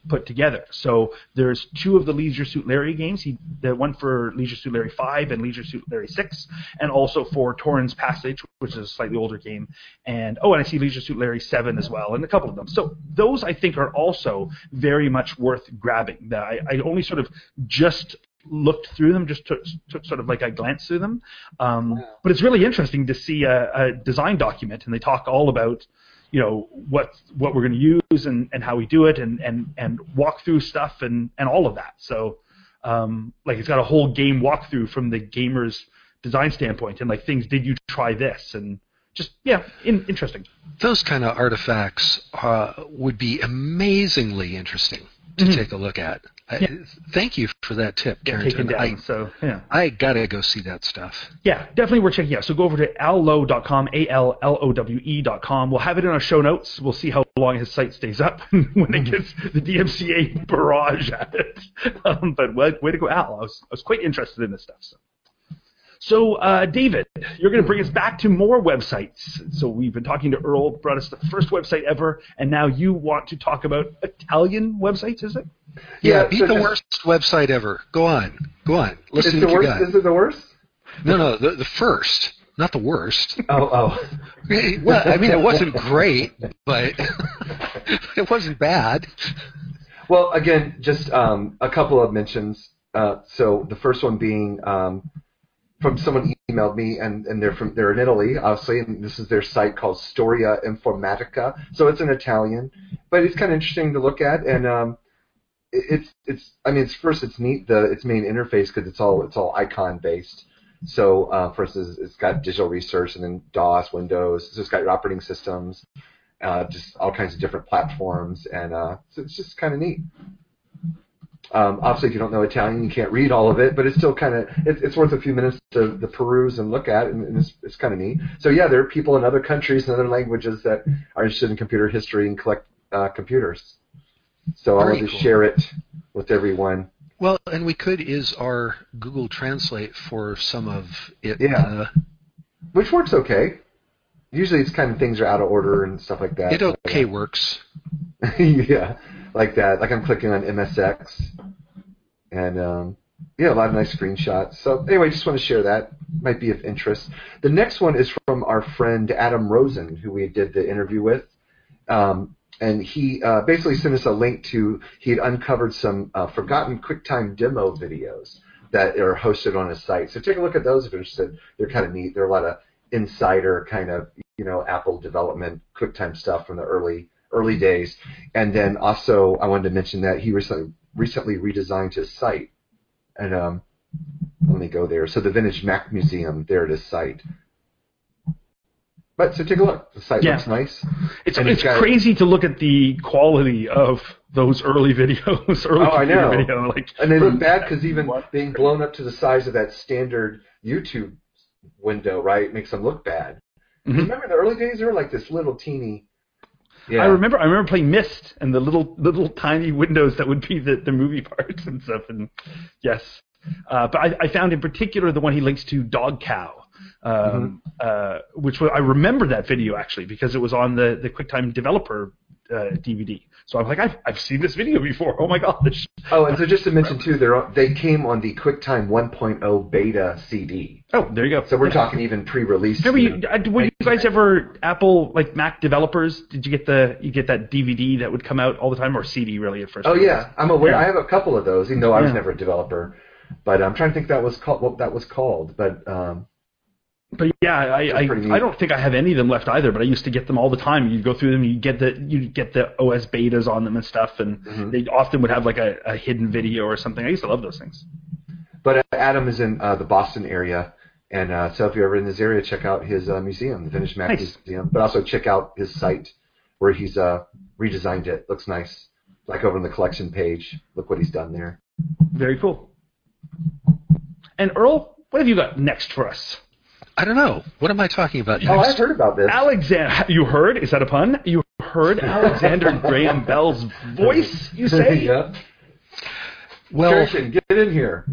put together. So there's two of the Leisure Suit Larry games. He the one for Leisure Suit Larry five and Leisure Suit Larry six, and also for Torrens Passage, which is a slightly older game. And oh, and I see Leisure Suit Larry seven as well, and a couple of them. So those I think are also very much worth grabbing. That I, I only sort of just looked through them, just took, took sort of like a glance through them. Um, wow. But it's really interesting to see a, a design document, and they talk all about, you know, what what we're going to use and, and how we do it, and, and, and walk through stuff and, and all of that. So, um, like, it's got a whole game walkthrough from the gamer's design standpoint, and like things, did you try this? And just, yeah, in, interesting. Those kind of artifacts uh, would be amazingly interesting to mm-hmm. take a look at. I, yeah. Thank you for that tip, Carrington. Down, I, so, yeah. I got to go see that stuff. Yeah, definitely worth checking out. So go over to allowe dot com, A L L O W E dot com. We'll have it in our show notes. We'll see how long his site stays up when it gets the D M C A barrage at it. Um, but way, way to go, Al. I was, I was quite interested in this stuff. So. So, uh, David, you're going to bring us back to more websites. So we've been talking to Earl, brought us the first website ever, and now you want to talk about Italian websites, is it? Yeah, yeah, be so the worst website ever. Go on. Go on. Let's see what you got. Is it the worst? No, no, the, the first, not the worst. Oh, oh. Well, I mean, it wasn't great, but it wasn't bad. Well, again, just um, a couple of mentions. Uh, so the first one being... Um, from someone emailed me, and, and they're from they're in Italy, obviously, and this is their site called Storia Informatica. So it's in Italian, but it's kind of interesting to look at, and um, it, it's it's I mean, it's first it's neat the its main interface because it's all it's all icon based. So uh, first it's, it's got digital research, and then DOS, Windows. So it's got your operating systems, uh, just all kinds of different platforms, and uh, so it's just kind of neat. Um, obviously, if you don't know Italian, you can't read all of it, but it's still kind of it, it's worth a few minutes to, to peruse and look at, and, and it's, it's kind of neat. So yeah, there are people in other countries and other languages that are interested in computer history and collect uh, computers. So I wanted to share it with everyone. Well, and we could is our Google Translate for some of it. Yeah, uh, which works okay. Usually, it's kind of things are out of order and stuff like that. It okay yeah. works. Yeah, like that. Like I'm clicking on M S X, and um, yeah, a lot of nice screenshots. So anyway, just want to share that. Might be of interest. The next one is from our friend Adam Rosen, who we did the interview with, um, and he uh, basically sent us a link to he had uncovered some uh, forgotten QuickTime demo videos that are hosted on his site. So take a look at those if you're interested. They're kind of neat. There are a lot of insider kind of you know Apple development QuickTime stuff from the early. early days. And then also I wanted to mention that he recently recently redesigned his site. And um, let me go there. So the Vintage Mac Museum, there at his site. But so take a look. The site yeah. looks nice. It's and it's got, crazy to look at the quality of those early videos. Early oh, I know. Video, like, and they look bad because even being blown up to the size of that standard YouTube window, right, makes them look bad. Mm-hmm. Remember the early days? They were like this little teeny. Yeah. I remember. I remember playing Myst and the little, little tiny windows that would be the, the movie parts and stuff. And yes, uh, but I, I found in particular the one he links to, Dog Cow, um, mm-hmm. uh, which was, I remember that video actually because it was on the, the QuickTime Developer uh, D V D. So I'm like, I've I've seen this video before. Oh my gosh. Oh, and so just to mention too, they they came on the QuickTime one point oh beta C D. Oh, there you go. So we're yeah. talking even pre-release. Remember, you, uh, were you guys ever Apple like Mac developers? Did you get the you get that D V D that would come out all the time, or C D really at first? Oh yeah, I'm aware. Yeah. I have a couple of those, even though I was yeah. never a developer. But I'm trying to think that was called what that was called. But um, but yeah, I I, I don't think I have any of them left either. But I used to get them all the time. You'd go through them, you get the you get the O S betas on them and stuff, and mm-hmm. they often would have like a, a hidden video or something. I used to love those things. But uh, Adam is in uh, the Boston area. And uh, so if you're ever in this area, check out his uh, museum, the Vintage Mac nice. Museum. But also check out his site where he's uh, redesigned it. Looks nice. Like over on the collection page. Look what he's done there. Very cool. And Earl, what have you got next for us? I don't know. What am I talking about next? Oh, I've heard about this. Alexander, you heard? Is that a pun? You heard Alexander Graham Bell's voice, you say? Yeah. Well, Kirsten, get in here.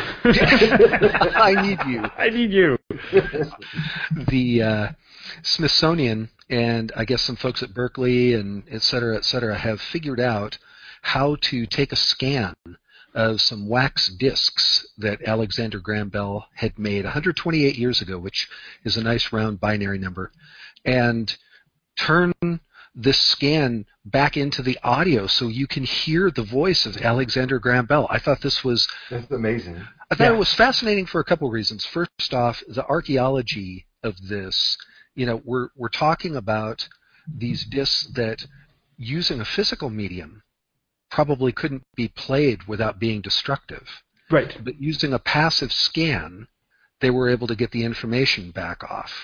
I need you. I need you. The uh, Smithsonian and I guess some folks at Berkeley and et cetera, et cetera, have figured out how to take a scan of some wax discs that Alexander Graham Bell had made one hundred twenty-eight years ago, which is a nice round binary number, and turn this scan back into the audio so you can hear the voice of Alexander Graham Bell. I thought this was That's amazing. I thought Yeah. it was fascinating for a couple of reasons. First off, the archaeology of this. You know, we're we're talking about these discs that, using a physical medium, probably couldn't be played without being destructive. Right. But using a passive scan, they were able to get the information back off.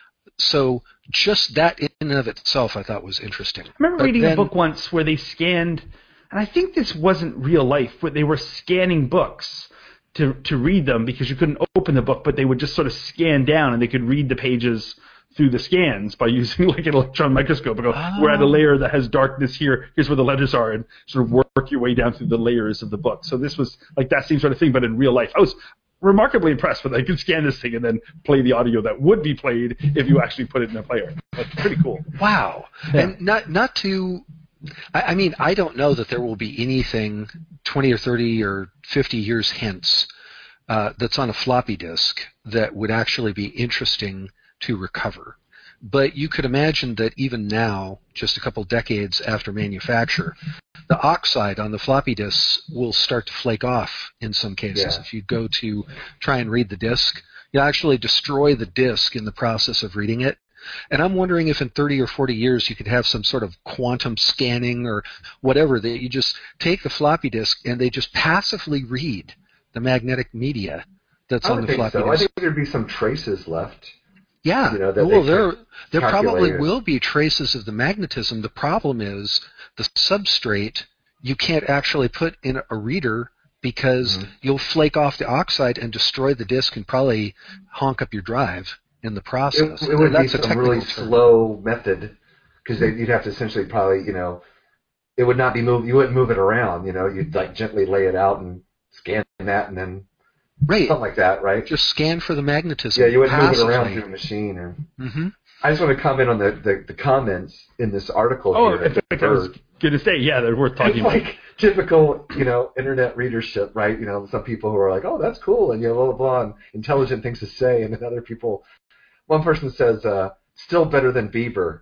So just that in and of itself, I thought was interesting. I remember But reading then- a book once where they scanned, and I think this wasn't real life, but they were scanning books to to read them because you couldn't open the book, but they would just sort of scan down and they could read the pages through the scans by using like an electron microscope and go, Oh. we're at a layer that has darkness here, here's where the letters are, and sort of work your way down through the layers of the book. So this was like that same sort of thing, but in real life. I was remarkably impressed with I could scan this thing and then play the audio that would be played if you actually put it in a player. That's pretty cool. Wow. Yeah. And not not to I, I mean, I don't know that there will be anything twenty or thirty or fifty years hence uh, that's on a floppy disk that would actually be interesting to recover. But you could imagine that even now, just a couple decades after manufacture, the oxide on the floppy disks will start to flake off in some cases. Yeah. If you go to try and read the disk, you'll actually destroy the disk in the process of reading it. And I'm wondering if in thirty or forty years you could have some sort of quantum scanning or whatever, that you just take the floppy disk and they just passively read the magnetic media that's I on would the think floppy so. I disk. think there'd be some traces left. Yeah, you know, that well, they there could there probably calculate it. will be traces of the magnetism. The problem is the substrate you can't actually put in a reader because Mhm. you'll flake off the oxide and destroy the disk and probably honk up your drive in the process. It, it would be That's a some technical really term. slow method because you'd have to essentially probably, you know, it would not be moved. You wouldn't move it around. You know, you'd like gently lay it out and scan that, and then Right. something like that, right? Just scan for the magnetism. Yeah, you wouldn't move it around passively. through a machine. Or Mm-hmm. I just want to comment on the, the, the comments in this article. Oh, here in that fact, I was Bird. going to say, yeah, they're worth talking It's about. like typical, you know, internet readership, right? You know, some people who are like, "Oh, that's cool," and you know, blah blah blah, and intelligent things to say, and then other people. One person says, uh, "Still better than Bieber."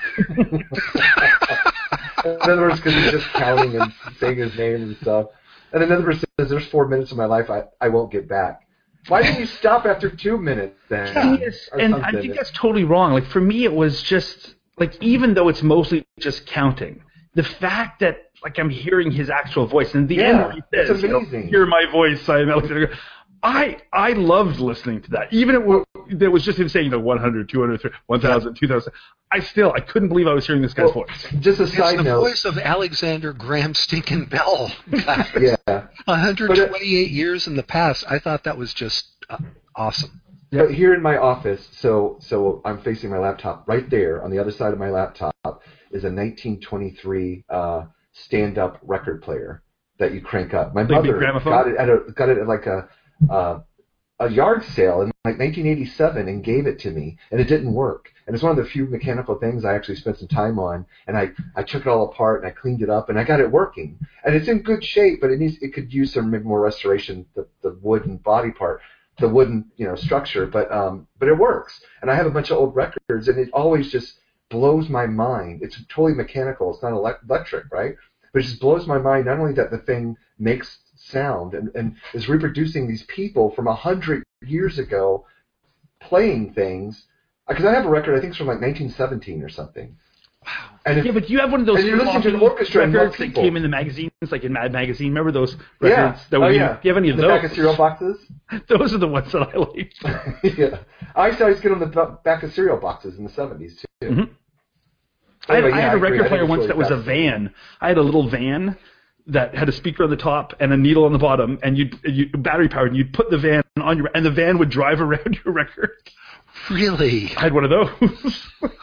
In other words, because he's just counting and saying his name and stuff. And another person says, "There's four minutes of my life I, I won't get back." Why didn't you stop after two minutes then? Yes, Or and I something? think that's totally wrong. Like for me, it was just like even though it's mostly just counting, the fact that like I'm hearing his actual voice, and the Yeah, end where he it's says, you know, amazing. "Hear my voice, I am Alexander." I I loved listening to that, even if it, it was just him saying the one hundred, two hundred, one thousand, two thousand. I still I couldn't believe I was hearing this guy's Well, voice. Just a It's side the note. voice of Alexander Graham Stinkin' Bell. Yeah. one hundred twenty-eight years in the past. I thought that was just uh, awesome. But here in my office, so so I'm facing my laptop. Right there on the other side of my laptop is a nineteen twenty-three uh, stand-up record player that you crank up. My Like big mother gramophone? got it at a got it at like a uh, a yard sale in like nineteen eighty-seven and gave it to me, and it didn't work. And it's one of the few mechanical things I actually spent some time on. And I, I took it all apart and I cleaned it up and I got it working. And it's in good shape, but it needs it could use some maybe more restoration. The the wooden body part, the wooden you know structure, but um but it works. And I have a bunch of old records, and it always just blows my mind. It's totally mechanical. It's not elec- electric, right? But it just blows my mind. Not only that the thing makes sound and, and is reproducing these people from a hundred years ago playing things. Because I have a record, I think it's from like nineteen seventeen or something. Wow. And Yeah, if, but you have one of those and you're listening to an floppy orchestra and love records that people. came in the magazines, like in Mad Magazine. Remember those yeah. records? That would oh, be, yeah. Do you have any of the those? back of cereal boxes? Those are the ones that I like. yeah. I used to always get on the b- back of cereal boxes in the seventies, too. Mhm. I had, Anyway, I yeah, had a agree. I record think player it's once really that was a fascinating. van. I had a little van that had a speaker on the top and a needle on the bottom, and you'd, you battery powered, and you'd put the van on your, and the van would drive around your record. Really? I had one of those.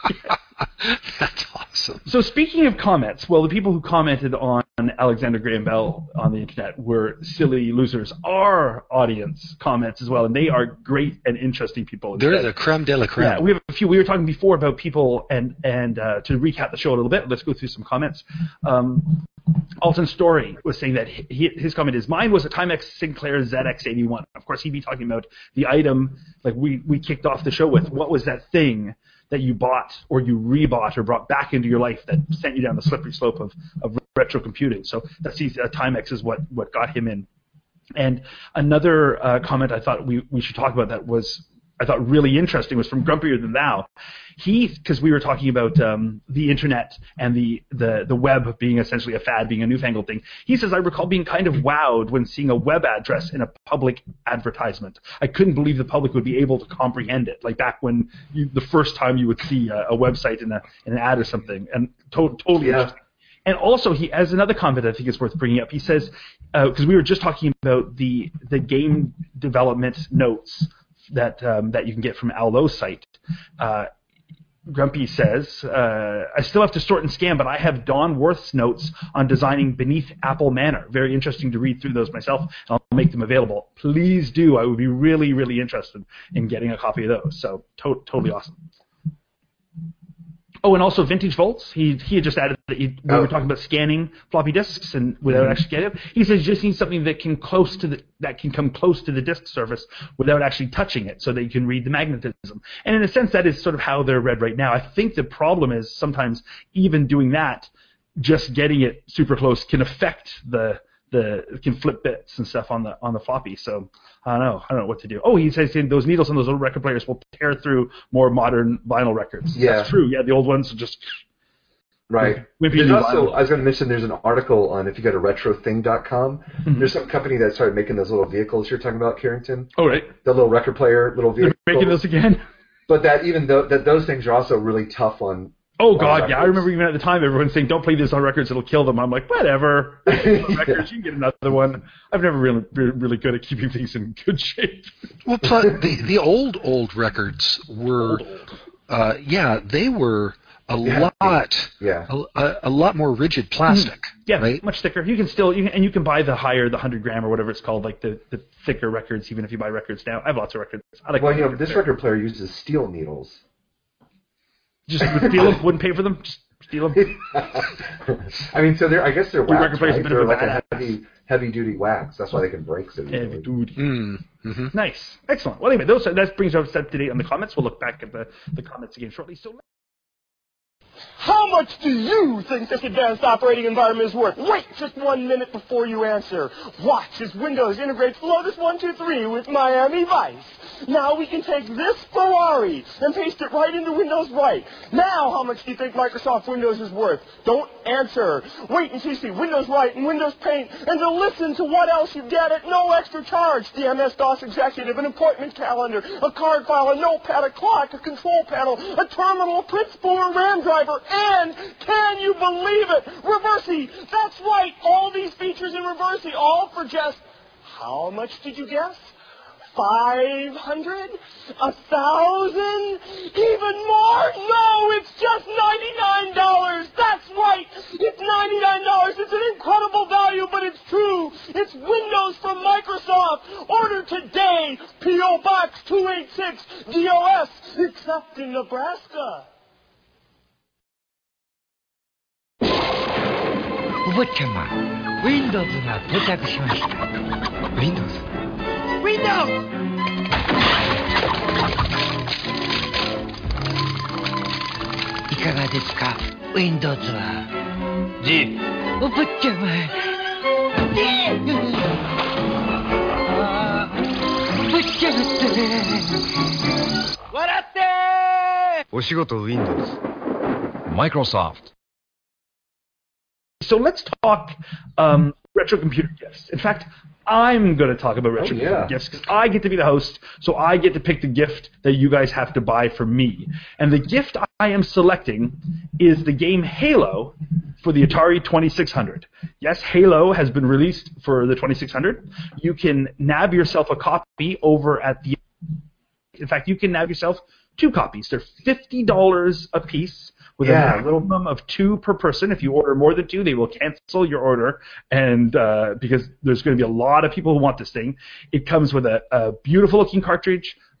That's awesome. So speaking of comments, well, the people who commented on Alexander Graham Bell on the internet were silly losers. Our audience comments as well, and they are great and interesting people. They're the creme de la creme. Yeah, we have a few. We were talking before about people, and and uh, to recap the show a little bit, let's go through some comments. Um, Alton Story was saying that he, his comment is, mine was a Timex Sinclair Z X eighty-one. Of course, he'd be talking about the item like we, we kicked off the show with. What was that thing that you bought or you rebought or brought back into your life that sent you down the slippery slope of, of retro computing? So that's uh, Timex is what, what got him in. And another uh, comment I thought we, we should talk about that was I thought really interesting was from Grumpier Than Thou. He, because we were talking about um, the internet and the, the, the web being essentially a fad, being a newfangled thing. He says, I recall being kind of wowed when seeing a web address in a public advertisement. I couldn't believe the public would be able to comprehend it, like back when you, the first time you would see a, a website in, a, in an ad or something. And to, totally Yeah. interesting. And also, he has another comment I think is worth bringing up. He says, because uh, we were just talking about the the game development notes that um, that you can get from Allo's site. Uh, Grumpy says, uh, I still have to sort and scan, but I have Don Worth's notes on designing Beneath Apple Manor. Very interesting to read through those myself, and I'll make them available. Please do. I would be really, really interested in getting a copy of those. So to- totally awesome. Oh, and also Vintage Volts. He he had just added that he, we Oh. were talking about scanning floppy disks and without Mm-hmm. actually getting them. He says you just need something that can close to the that can come close to the disk surface without actually touching it, so that you can read the magnetism. And in a sense, that is sort of how they're read right now. I think the problem is sometimes even doing that, just getting it super close can affect the the can flip bits and stuff on the on the floppy. So I don't know. I don't know what to do. Oh, he says those needles on those old record players will tear through more modern vinyl records. Yeah. That's true. Yeah, the old ones will just Right. wimpy There's new also, vinyl. I was going to mention, there's an article on, if you go to retro thing dot com, Mhm. there's some company that started making those little vehicles you're talking about, Carrington. Oh, right. The little record player, little They're vehicles. making those again. But that even though that those things are also really tough on. Oh on God, yeah. I records. remember even at the time everyone saying, "Don't play this on records; it'll kill them." I'm like, whatever. Records, you can get another one. I've never really been really good at keeping things in good shape. Well, plus the the old old records were, Old, old. uh, yeah, they were a Yeah. lot, Yeah. a, a, a lot more rigid plastic. Yeah, right? much thicker. You can still, you can, and you can buy the higher, the hundred gram or whatever it's called, like the, the thicker records. Even if you buy records now, I have lots of records. I like. Well, my you know, records this there. record player uses steel needles. Just would steal them, wouldn't pay for them. Just steal them. I mean, so they're, I guess they're Your wax, record player's a right? bit of They're a like a badass. heavy, heavy duty wax. That's why they can break so Heavy easily. duty. Mm, hmm Nice, excellent. Well, anyway, those that brings us up to date on the comments. We'll look back at the, the comments again shortly. So. How much do you think this advanced operating environment is worth? Wait just one minute before you answer. Watch as Windows integrates Lotus one two three with Miami Vice. Now we can take this Ferrari and paste it right into Windows Right. Now how much do you think Microsoft Windows is worth? Don't answer. Wait until you see Windows Right and Windows Paint and to listen to what else you get at no extra charge. The M S DOS Executive, an appointment calendar, a card file, a notepad, a clock, a control panel, a terminal, a print spooler, RAM driver, and can you believe it? Reversi. That's right. All these features in Reversi, all for just, how much did you guess? Five hundred? A thousand? Even more? No, it's just ninety-nine dollars. That's right. It's ninety-nine dollars. It's an incredible value, but it's true. It's Windows from Microsoft. Order today. P O Box two eighty-six D O S, except in Nebraska. お坊ちゃま、Windows が到着しました。Windows。Windows! いかがですか、Windows は。G。お坊ちゃま。お坊ちゃまって。笑ってー！お仕事 Windows。Microsoft。 So let's talk um, retro computer gifts. In fact, I'm going to talk about retro Oh, yeah. computer gifts because I get to be the host, so I get to pick the gift that you guys have to buy for me. And the gift I am selecting is the game Halo for the Atari twenty-six hundred. Yes, Halo has been released for the twenty-six hundred. You can nab yourself a copy over at the... In fact, you can nab yourself two copies. They're fifty dollars a piece, with Yeah. a minimum of two per person. If you order more than two, they will cancel your order, and uh, because there's going to be a lot of people who want this thing. It comes with a, a beautiful-looking cartridge,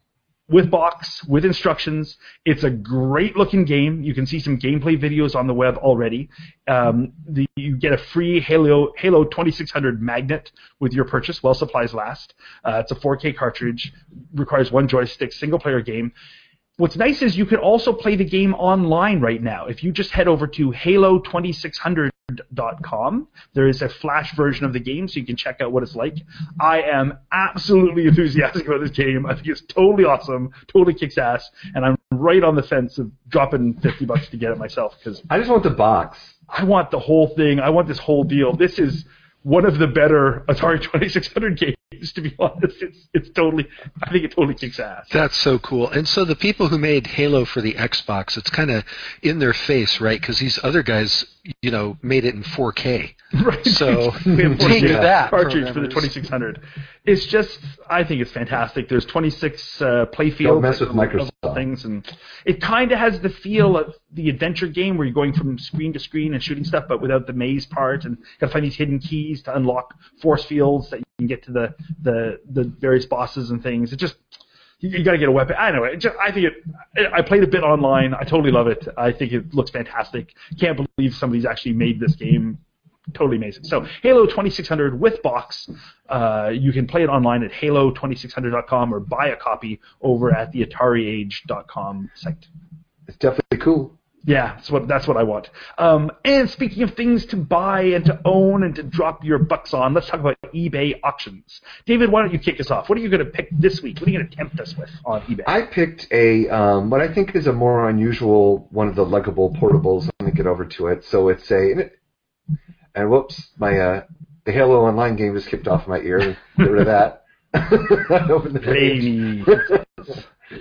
with box, with instructions. It's a great-looking game. You can see some gameplay videos on the web already. Um, the, you get a free Halo Halo twenty-six hundred magnet with your purchase while supplies last. Uh, it's a four K cartridge, requires one joystick, single-player game. What's nice is you can also play the game online right now. If you just head over to halo twenty-six hundred dot com, there is a flash version of the game, so you can check out what it's like. I am absolutely enthusiastic about this game. I think it's totally awesome, totally kicks ass, and I'm right on the fence of dropping fifty bucks to get it myself, because I just want the box. I want the whole thing. I want this whole deal. This is one of the better Atari twenty-six hundred games, to be honest. It's it's totally, I think it totally kicks ass. That's so cool. And so the people who made Halo for the Xbox, it's kind of in their face, right? Because these other guys, you know, made it in four K. Right. So we have take yeah, that cartridge for the programmers. twenty-six hundred. It's just, I think it's fantastic. There's twenty-six uh, play Don't fields. mess with of- Microsoft. of things, and it kind of has the feel of the adventure game where you're going from screen to screen and shooting stuff, but without the maze part, and you got to find these hidden keys to unlock force fields that you can get to the the, the various bosses and things. It just you, you got to get a weapon. I don't know. It just, I think it. I played a bit online. I totally love it. I think it looks fantastic. Can't believe somebody's actually made this game. Totally amazing. So Halo twenty-six hundred with box. Uh, you can play it online at halo twenty-six hundred dot com or buy a copy over at the atari age dot com site. It's definitely cool. Yeah, that's what that's what I want. Um, and speaking of things to buy and to own and to drop your bucks on, let's talk about eBay auctions. David, why don't you kick us off? What are you going to pick this week? What are you going to tempt us with on eBay? I picked a um, what I think is a more unusual one of the luggable portables. Let me get over to it. So it's a and whoops, my uh, the Halo Online game just kicked off my ear. Get rid of that. Open the page.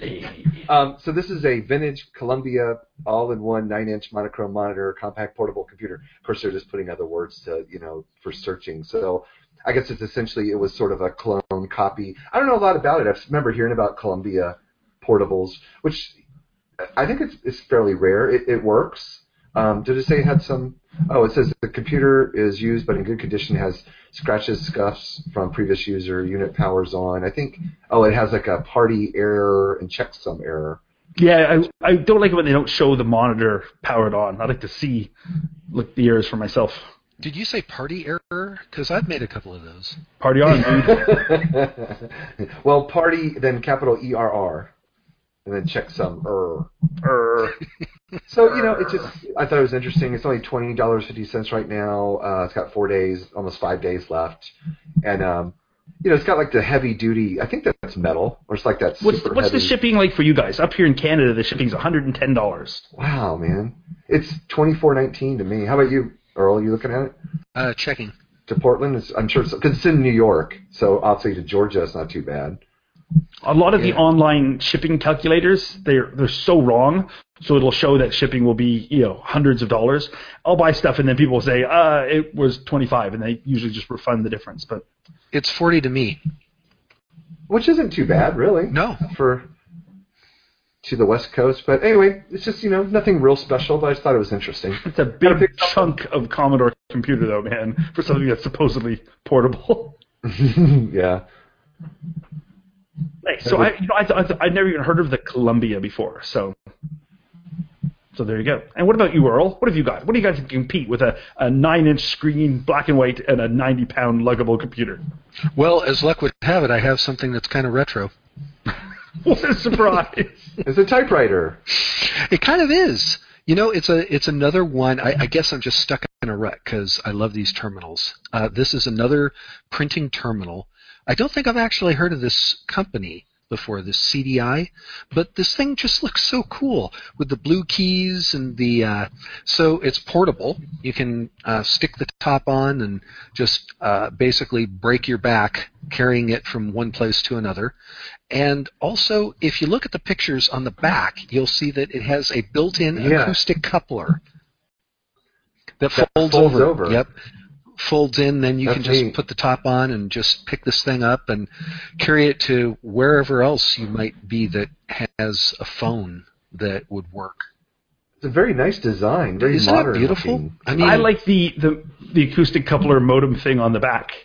Um, so this is a vintage Columbia all-in-one nine-inch monochrome monitor, compact portable computer. Of course, they're just putting other words to, you know, for searching. So I guess it's essentially, it was sort of a clone copy. I don't know a lot about it. I remember hearing about Columbia portables, which I think it's, it's fairly rare. It, it works. Um, did it say it had some? Oh, it says the computer is used but in good condition, has scratches, scuffs from previous user, unit powers on. I think, oh, it has like a party error and checksum error. Yeah, I, I don't like it when they don't show the monitor powered on. I like to see look the errors for myself. Did you say party error? Because I've made a couple of those. Party on, dude. Well, party, then capital E R R, and then checksum error. Err. So, you know, it just, I thought it was interesting. It's only twenty dollars and fifty cents right now. Uh, it's got four days, almost five days left. And, um, you know, it's got like the heavy duty, I think that's metal, or it's like that super What's, what's heavy. the shipping like for you guys? Up here in Canada, the shipping's one hundred ten dollars. Wow, man. It's twenty-four nineteen to me. How about you, Earl? Are you looking at it? Uh, checking. To Portland? It's, I'm sure it's, because it's in New York. So obviously to Georgia, it's not too bad. A lot of the Yeah. online shipping calculators, they're they're so wrong. So it'll show that shipping will be, you know, hundreds of dollars. I'll buy stuff and then people will say, uh, it was twenty-five, and they usually just refund the difference. But It's forty to me. Which isn't too bad, really. No. For to the West Coast. But anyway, it's just, you know, nothing real special, but I just thought it was interesting. it's a big chunk of Commodore computer, though, man, for something that's supposedly portable. Yeah. Nice. So I, you know, I, I, I'd never even heard of the Columbia before. So, so there you go. And what about you, Earl? What have you got? What do you guys compete with a, a nine-inch screen, black and white, and a ninety-pound luggable computer? Well, as luck would have it, I have something that's kind of retro. What a surprise! It's a typewriter. It kind of is. You know, it's a it's another one. I, I guess I'm just stuck in a rut because I love these terminals. Uh, this is another printing terminal. I don't think I've actually heard of this company before, this C D I, but this thing just looks so cool with the blue keys and the. Uh, so it's portable. You can uh, stick the top on and just uh, basically break your back carrying it from one place to another. And also, if you look at the pictures on the back, you'll see that it has a built-in Yeah. acoustic coupler that, That folds, folds over. over. Yep. Folds in, then you That's can just neat. put the top on and just pick this thing up and carry it to wherever else you might be that has a phone that would work. It's a very nice design, very Isn't modern it beautiful? looking. I mean, I like the, the, the acoustic coupler modem thing on the back.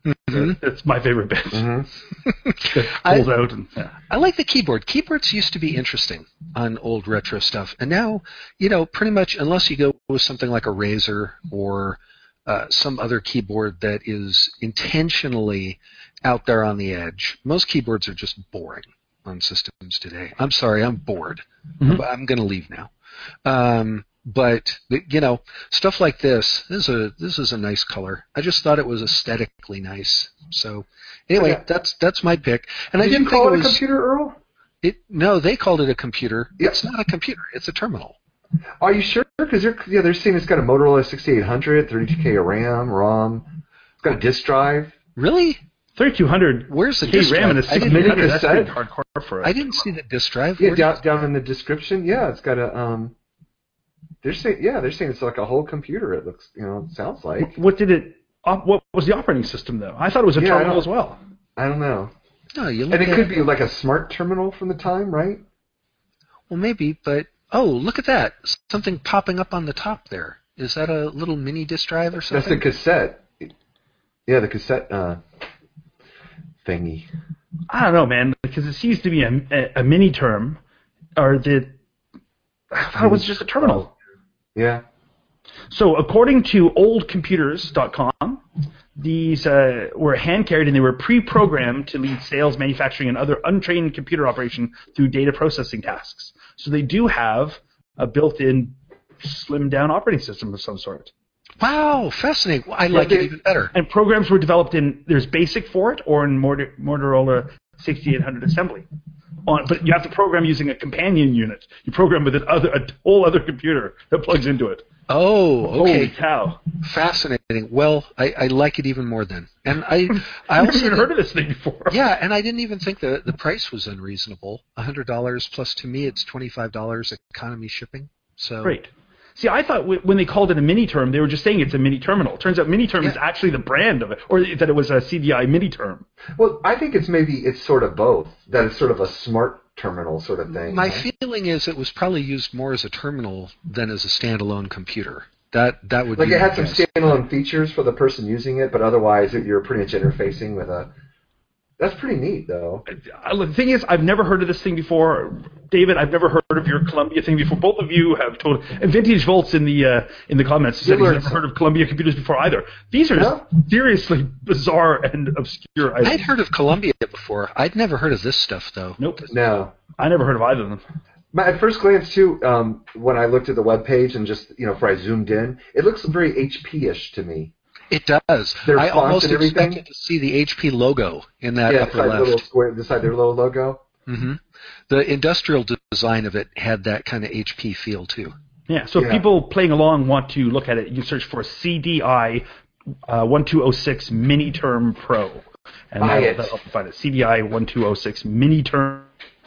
Mhm. That's my favorite bit. Mm-hmm. It pulls out. And, yeah. I like the keyboard. Keyboards used to be interesting on old retro stuff, and now, you know, pretty much unless you go with something like a Razer or uh, some other keyboard that is intentionally out there on the edge, most keyboards are just boring on systems today. I'm sorry, I'm bored. Mhm. But I'm going to leave now. Um, but you know, stuff like this, this is a this is a nice color. I just thought it was aesthetically nice. So anyway, Okay. that's that's my pick. And I Did didn't you think call it it a was. computer, Earl? It, no, they called it a computer. Yeah. It's not a computer. It's a terminal. Are you sure? Because they're yeah they're saying it's got a Motorola sixty-eight hundred, thirty-two K of RAM, ROM. It's got a disk drive. Really? thirty-two hundred Where's the K disk RAM and a drive? I didn't, sixty-eight hundred. That's cassette. pretty hardcore for us. I didn't see the disk drive. Yeah, Where down, did- down in the description. Yeah, it's got a um. They're saying yeah they're saying it's like a whole computer. It looks you know it sounds like. What did it? op- What was the operating system though? I thought it was a Yeah, I terminal don't- as well. I don't know. No, you look And it at could be like a smart terminal from the time, right? Well, maybe, but oh, look at that! Something popping up on the top there. Is that a little mini disk drive or That's something? the cassette. Yeah, the cassette uh, thingy. I don't know, man, because it seems to be a, a, a mini term, or the. I thought it was just a terminal. Yeah. So, according to old computers dot com, these uh, were hand carried and they were pre-programmed to lead sales, manufacturing, and other untrained computer operation through data processing tasks. So they do have a built-in, slimmed-down operating system of some sort. Wow, fascinating. Well, I like they- it even better. And programs were developed in there's BASIC for it or in Motor- Motorola sixty-eight hundred assembly. On, but you have to program using a companion unit. You program with an other, a whole other computer that plugs into it. Oh, Holy okay. cow! Fascinating. Well, I, I like it even more then. And I, I I've never also even heard of this thing before. yeah, and I didn't even think the the price was unreasonable. A hundred dollars plus to me, it's twenty five dollars economy shipping. So Great. See, I thought w- when they called it a mini term, they were just saying it's a mini terminal. Turns out mini term is Yeah. actually the brand of it, or that it was a C D I mini term. Well, I think it's maybe it's sort of both. That it's sort of a smart terminal sort of thing. my huh? feeling is it was probably used more as a terminal than as a standalone computer. That that would Like be it my had some guess. standalone features for the person using it, but otherwise it, you're pretty much interfacing with a. That's pretty neat, though. Uh, The thing is, I've never heard of this thing before. David, I've never heard of your Columbia thing before. Both of you have told. And Vintage Volts in the uh, in the comments said he's learned never some. heard of Columbia computers before either. These are No? seriously bizarre and obscure items. I'd heard of Columbia before. I'd never heard of this stuff though. Nope, No. I never heard of either of them. My, at first glance, too, um, when I looked at the web page and just, you know, before I zoomed in, it looks very H P-ish to me. It does. Their I fonts almost and everything? expected to see the H P logo in that yeah, upper beside the left. little square, beside their little logo. hmm The industrial design of it had that kind of H P feel too. Yeah, so if Yeah. people playing along want to look at it, you search for C D I uh, one two oh six Mini Term Pro. And Buy that'll, it. that'll help you find it. C D I one two oh six Mini Term.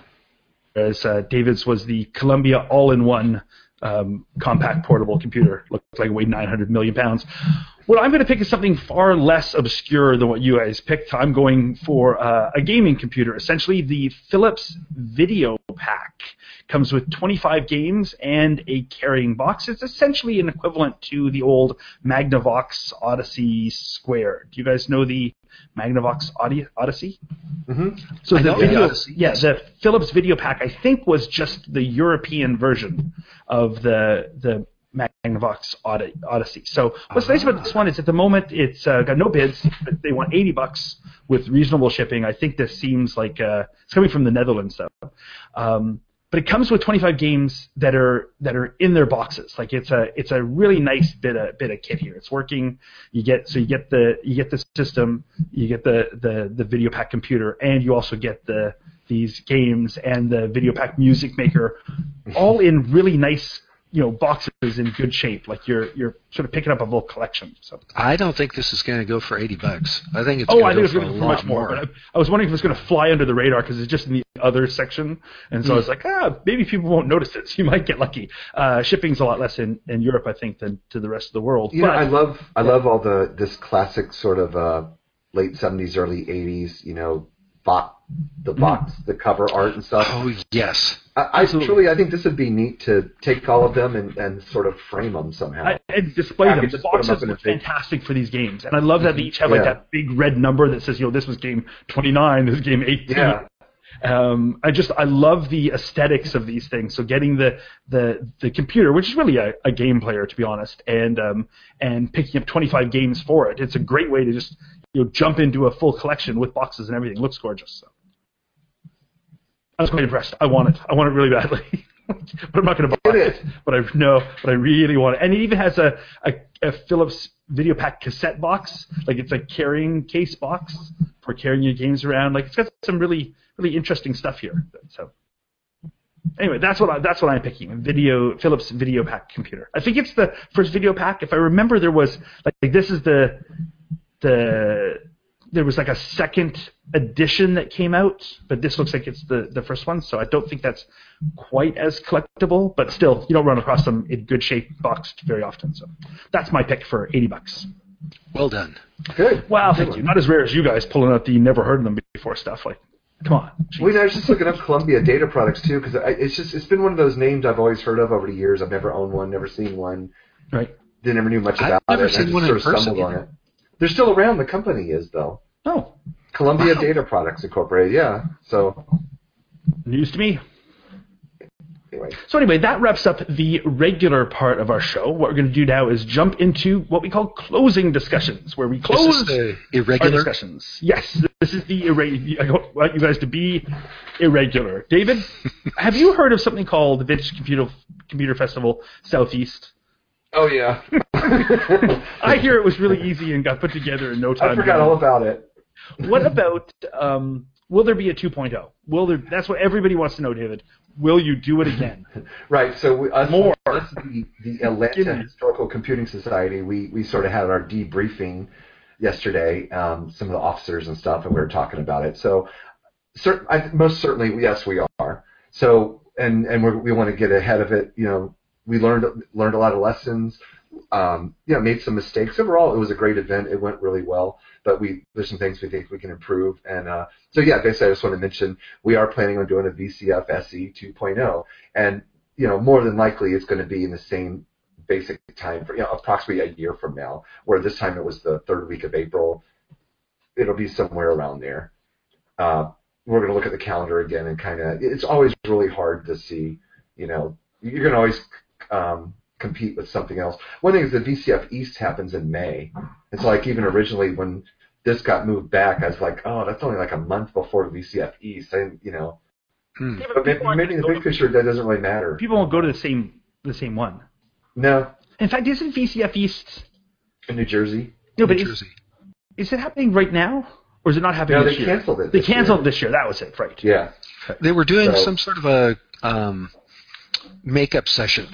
As uh, David's was the Columbia all-in-one um, compact portable computer. Looked like it weighed nine hundred million pounds. What I'm going to pick is something far less obscure than what you guys picked. I'm going for uh, a gaming computer. Essentially, the Philips Video Pack comes with twenty-five games and a carrying box. It's essentially an equivalent to the old Magnavox Odyssey Square. Do you guys know the Magnavox Audi- Odyssey? Mm-hmm. So I the know the video, Odyssey, yeah, yes. the Philips Video Pack, I think, was just the European version of the the Magnavox Od- Odyssey. So what's nice about this one is at the moment it's uh, got no bids, but they want eighty bucks with reasonable shipping. I think this seems like uh, it's coming from the Netherlands though. Um, but it comes with twenty-five games that are that are in their boxes. Like it's a it's a really nice bit of bit of kit here. It's working. You get so you get the you get the system, you get the the the Video Pack computer, and you also get the these games and the Video Pack music maker, all in really nice, you know, boxes in good shape. Like you're you're sort of picking up a little collection. So. I don't think this is going to go for eighty bucks. I think it's Oh, going I to think go it's for going a to go for lot much more. more. But I, I was wondering if it was going to fly under the radar because it's just in the other section, and so I was like, ah, maybe people won't notice it. So you might get lucky. Uh, shipping's a lot less in, in Europe, I think, than to the rest of the world. You but know, I love I love all the this classic sort of uh, late seventies, early eighties, you know, box, the box, mm. the cover art and stuff. Oh yes, I, I truly I think this would be neat to take all of them and, and sort of frame them somehow. I, and display them. The boxes look fantastic for these games, and I love that they each have like yeah. that big red number that says, you know, this was game twenty-nine, this is game eighteen. Yeah. Um, I just I love the aesthetics of these things. So getting the the, the computer, which is really a, a game player to be honest, and um, and picking up twenty-five games for it, it's a great way to just you know jump into a full collection with boxes and everything. It looks gorgeous. So. I was quite impressed. I want it. I want it really badly, but I'm not going to buy it. But I know, but I really want it. And it even has a, a, a Philips VideoPack cassette box, like it's a carrying case box for carrying your games around. Like it's got some really, really interesting stuff here. So anyway, that's what I, that's what I'm picking. A video Philips VideoPack computer. I think it's the first VideoPack. If I remember, there was like, like this is the the. There was like a second edition that came out, but this looks like it's the, the first one, so I don't think that's quite as collectible, but still, you don't run across them in good shape boxed very often. So that's my pick for eighty bucks. Well done. Good. Wow, thank you. Not as rare as you guys pulling out the never heard of them before stuff. Like, come on. Well, I was just looking up Columbia Data Products too, because it's just it's been one of those names I've always heard of over the years. I've never owned one, never seen one. Right. They never knew much about I've never it. Seen I just one sort in of person stumbled either. on it. They're still around. The company is though. Oh. Columbia wow. Data Products Incorporated. Yeah. So. News to me. Anyway. So anyway, that wraps up the regular part of our show. What we're going to do now is jump into what we call closing discussions, where we close the irregular our discussions. Yes, this is the irregular. I want you guys to be irregular. David, have you heard of something called the Vintage Computer Computer Festival Southeast? Oh yeah. I hear it was really easy and got put together in no time. I forgot all about it. What about um, will there be a two point oh? Will there? That's what everybody wants to know, David. Will you do it again? Right. So we, us, More. us, the, the Atlanta Historical Computing Society, we, we sort of had our debriefing yesterday, um, some of the officers and stuff, and we were talking about it. So cert, I, most certainly, yes, we are. So and and we're, we want to get ahead of it. You know, we learned learned a lot of lessons. Um, you know, made some mistakes. Overall, it was a great event. It went really well, but we there's some things we think we can improve. And uh, so, yeah, basically, I just want to mention we are planning on doing a V C F S E two point oh, and you know, more than likely, it's going to be in the same basic time for you know, approximately a year from now. Where this time it was the third week of April. It'll be somewhere around there. Uh, we're going to look at the calendar again and kind of. It's always really hard to see. You know, you're going to always. Um, compete with something else. One thing is the V C F East happens in May. It's like even originally when this got moved back, I was like, oh, that's only like a month before the V C F East. I, you know, hmm. yeah, but maybe, maybe in the big picture that doesn't really matter. People won't go to the same the same one. No. In fact, isn't V C F East in New Jersey? No, but New is, Jersey. Is it happening right now, or is it not happening no, this they year? canceled it. They this canceled year. it this year. That was it, right? Yeah. They were doing so, some sort of a um, makeup session.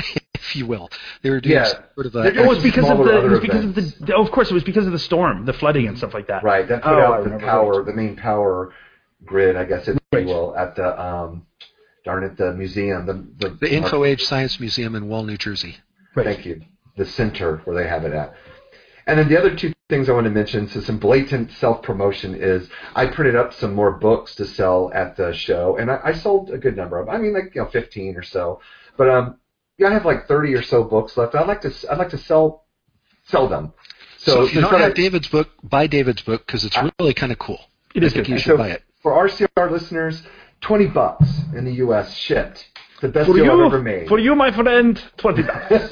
If you will, they were doing yeah. some sort of a. Oh, it was because of the. It was because events. of the. Oh, of course, it was because of the storm, the flooding, and stuff like that. Right. That put oh, out the power, the main power grid, I guess, if right. you will, at the um, darn it, the museum, the the, the Info Age Science Museum in Wall, New Jersey. Right. Thank you. The center where they have it at. And then the other two things I want to mention, so some blatant self-promotion is I printed up some more books to sell at the show, and I, I sold a good number of them. I mean, like you know, fifteen or so. But um, yeah, I have like thirty or so books left. I'd like to I'd like to sell sell them. So, so if you don't have I, David's book, buy David's book because it's I, really kind of cool. It is good. You should so buy it. For R C R listeners, twenty bucks in the U S shipped. The best for deal you, I've ever made. For you, my friend, twenty bucks.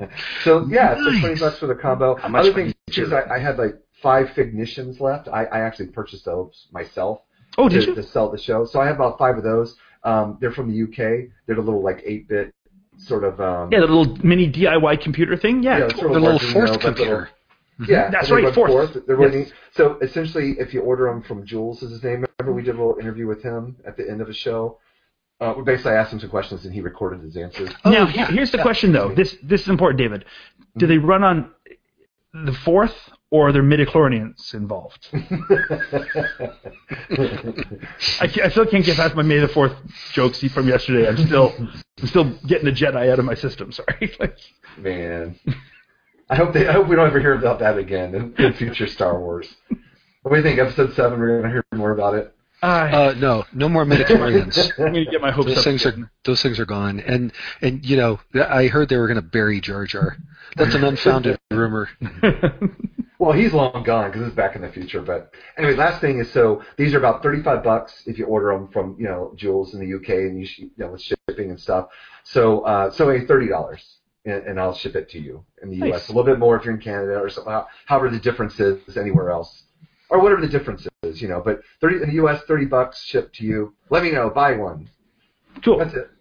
So yeah, nice. so twenty bucks for the combo. How much Other for things each? is I, I had like five Fignitions left. I, I actually purchased those myself. Oh, to, did you? to sell the show. So I have about five of those. Um, they're from the U K. They're the little like eight bit sort of. Um, Yeah, the little mini D I Y computer thing. Yeah, yeah, cool. sort The of little Arduino, fourth but computer. Little, yeah, That's they right, run fourth. They're running. Yes. So essentially, if you order them from Jules, is his name. Remember we did a little interview with him at the end of the show. Uh, we basically asked him some questions and he recorded his answers. Now, Oh, yeah. here's the Yeah. question though. This this is important, David. Do they run on the fourth, or are there midichlorians involved? I, can't, I still can't get past my May the Fourth jokes from yesterday. I'm still I'm still getting the Jedi out of my system. Sorry. Man, I hope they. I hope we don't ever hear about that again in, in future Star Wars. What do you think? Episode seven, we're going to hear more about it. Uh, Uh, no, no more midichlorians. I'm going to get my hopes Those up. things are those things are gone. And and you know, I heard they were going to bury Jar Jar. That's an unfounded rumor. Well, he's long gone because it's back in the future. But anyway, last thing is, so these are about thirty-five bucks if you order them from, you know, Jules in the U K, and you, sh- you know, with shipping and stuff. So, uh, so a thirty dollars, and, and I'll ship it to you in the U S. Nice. A little bit more if you're in Canada or something. However, the difference is anywhere else, or whatever the difference is, you know. But thirty in the U S, thirty bucks shipped to you. Let me know. Buy one. Cool. That's it.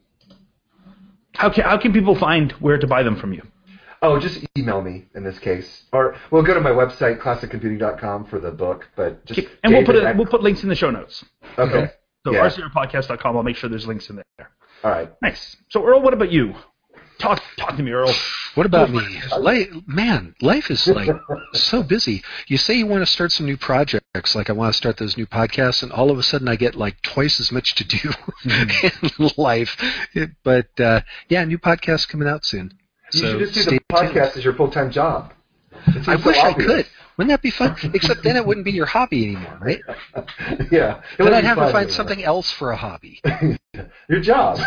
How can how can people find where to buy them from you? Oh, just email me in this case, or well, go to my website classic computing dot com for the book. But just And we'll put David it, at- we'll put links in the show notes. Okay. So Yeah. r c r podcast dot com. I'll make sure there's links in there. All right. Nice. So Earl, what about you? Talk talk to me, Earl. What about me? Life, man, life is like so busy. You say you want to start some new projects, like I want to start those new podcasts, and all of a sudden I get like twice as much to do Mm-hmm. in life. It- but uh, yeah, new podcasts coming out soon. You So should just see stay the podcast tuned. as your full-time job. It seems I so wish I obvious. could. Wouldn't that be fun? Except then it wouldn't be your hobby anymore, right? Yeah. It Then would I'd be have to fun find anyway. something else for a hobby. Your job.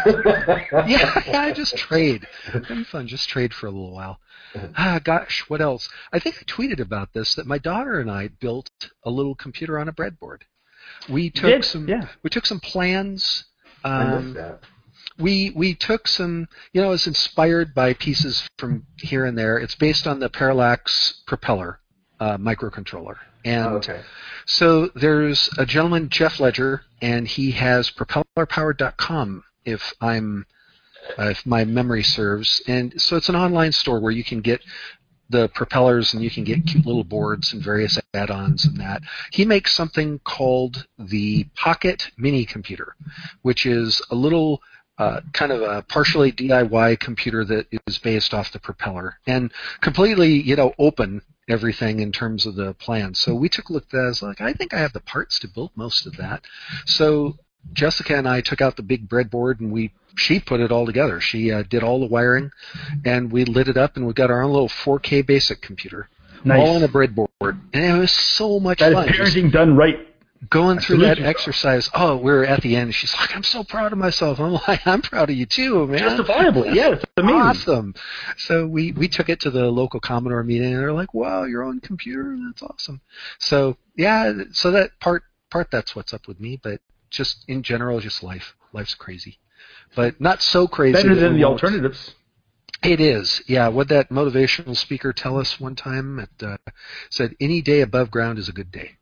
yeah, yeah, I just trade. That'd be fun. Just trade for a little while. Ah, gosh, what else? I think I tweeted about this that my daughter and I built a little computer on a breadboard. We took did? some. Yeah. We took some plans. I Um, missed that. we we took some. You know, it's inspired by pieces from here and there. It's based on the Parallax Propeller uh, microcontroller, and Oh, okay. so there's a gentleman, Jeff Ledger, and he has propeller powered dot com, if I'm, uh, if my memory serves. And so it's an online store where you can get the propellers and you can get cute little boards and various add-ons and that. He makes something called the Pocket Mini Computer, which is a little uh, kind of a partially D I Y computer that is based off the propeller and completely, you know, open everything in terms of the plan. So we took a look at that. I was like, I think I have the parts to build most of that. So Jessica and I took out the big breadboard and we she put it all together. She uh, did all the wiring, and we lit it up, and we got our own little four K basic computer, Nice. all on a breadboard, and it was so much That is fun. Just parenting done right. going through salute that you. exercise. Oh, we were at the end. She's like, "I'm so proud of myself." I'm like, "I'm proud of you too, man." Justifiably, yeah, it's amazing. Awesome. So we, we took it to the local Commodore meeting, and they're like, "Wow, your own computer? That's awesome." So yeah, so that part part that's what's up with me, but just in general, just life. Life's crazy, but not so crazy. Better that than we the won't- alternatives. It is, yeah. What that motivational speaker tell us one time? It uh, said, "Any day above ground is a good day."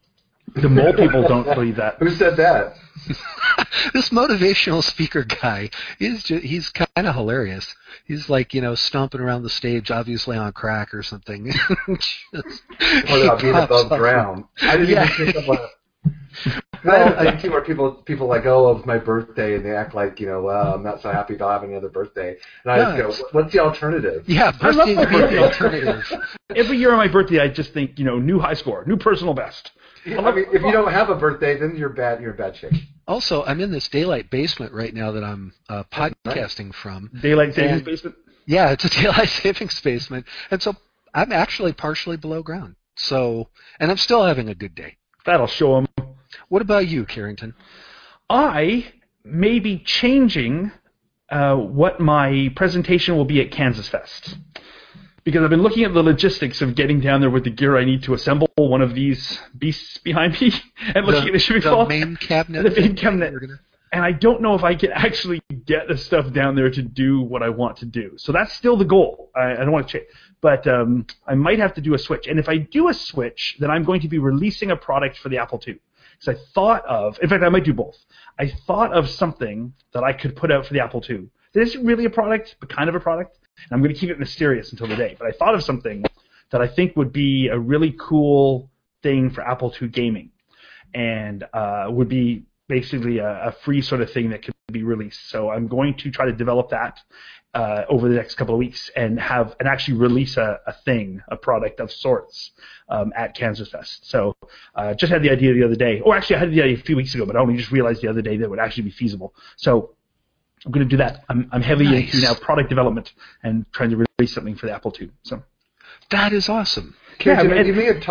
The mole people don't believe that. Who said that? This motivational speaker guy is just, he's kind of hilarious. He's like, you know, stomping around the stage, obviously on crack or something. Just, What about he being pops above up. ground? I didn't Yeah. even think of what. I have a thing too where people people like, oh, it's my birthday, and they act like, you know, well, I'm not so happy about having another birthday. And I Yeah, just go, what's the alternative? Yeah, I love birthday my would be birthday. the alternative. Every year on my birthday, I just think, you know, new high score, new personal best. I mean, if you don't have a birthday, then you're bad. You're a bad chick. Also, I'm in this daylight basement right now that I'm uh, podcasting from. Daylight savings And- basement. Yeah, it's a daylight savings basement, and so I'm actually partially below ground. So, and I'm still having a good day. That'll show them. What about you, Carrington? I may be changing uh, what my presentation will be at Kansas Fest. Because I've been looking at the logistics of getting down there with the gear I need to assemble one of these beasts behind me and looking at the shipping the fall. main cabinet. The main thing cabinet. we're gonna- And I don't know if I can actually get the stuff down there to do what I want to do. So that's still the goal. I, I don't want to change. But um, I might have to do a switch. And if I do a switch, then I'm going to be releasing a product for the Apple two. So I thought of, in fact, I might do both. I thought of something that I could put out for the Apple two. That isn't really a product, but kind of a product. And I'm going to keep it mysterious until the day. But I thought of something that I think would be a really cool thing for Apple two gaming. And uh, would be basically a, a free sort of thing that could be released. So I'm going to try to develop that uh, over the next couple of weeks and have and actually release a, a thing, a product of sorts um, at Kansas Fest. So uh, just had the idea the other day, or actually I had the idea a few weeks ago, but I only just realized the other day that it would actually be feasible. So I'm going to do that. I'm, I'm heavily Nice. into now product development and trying to release something for the Apple two. So That is awesome. Carrington, Yeah, I mean, you may have talked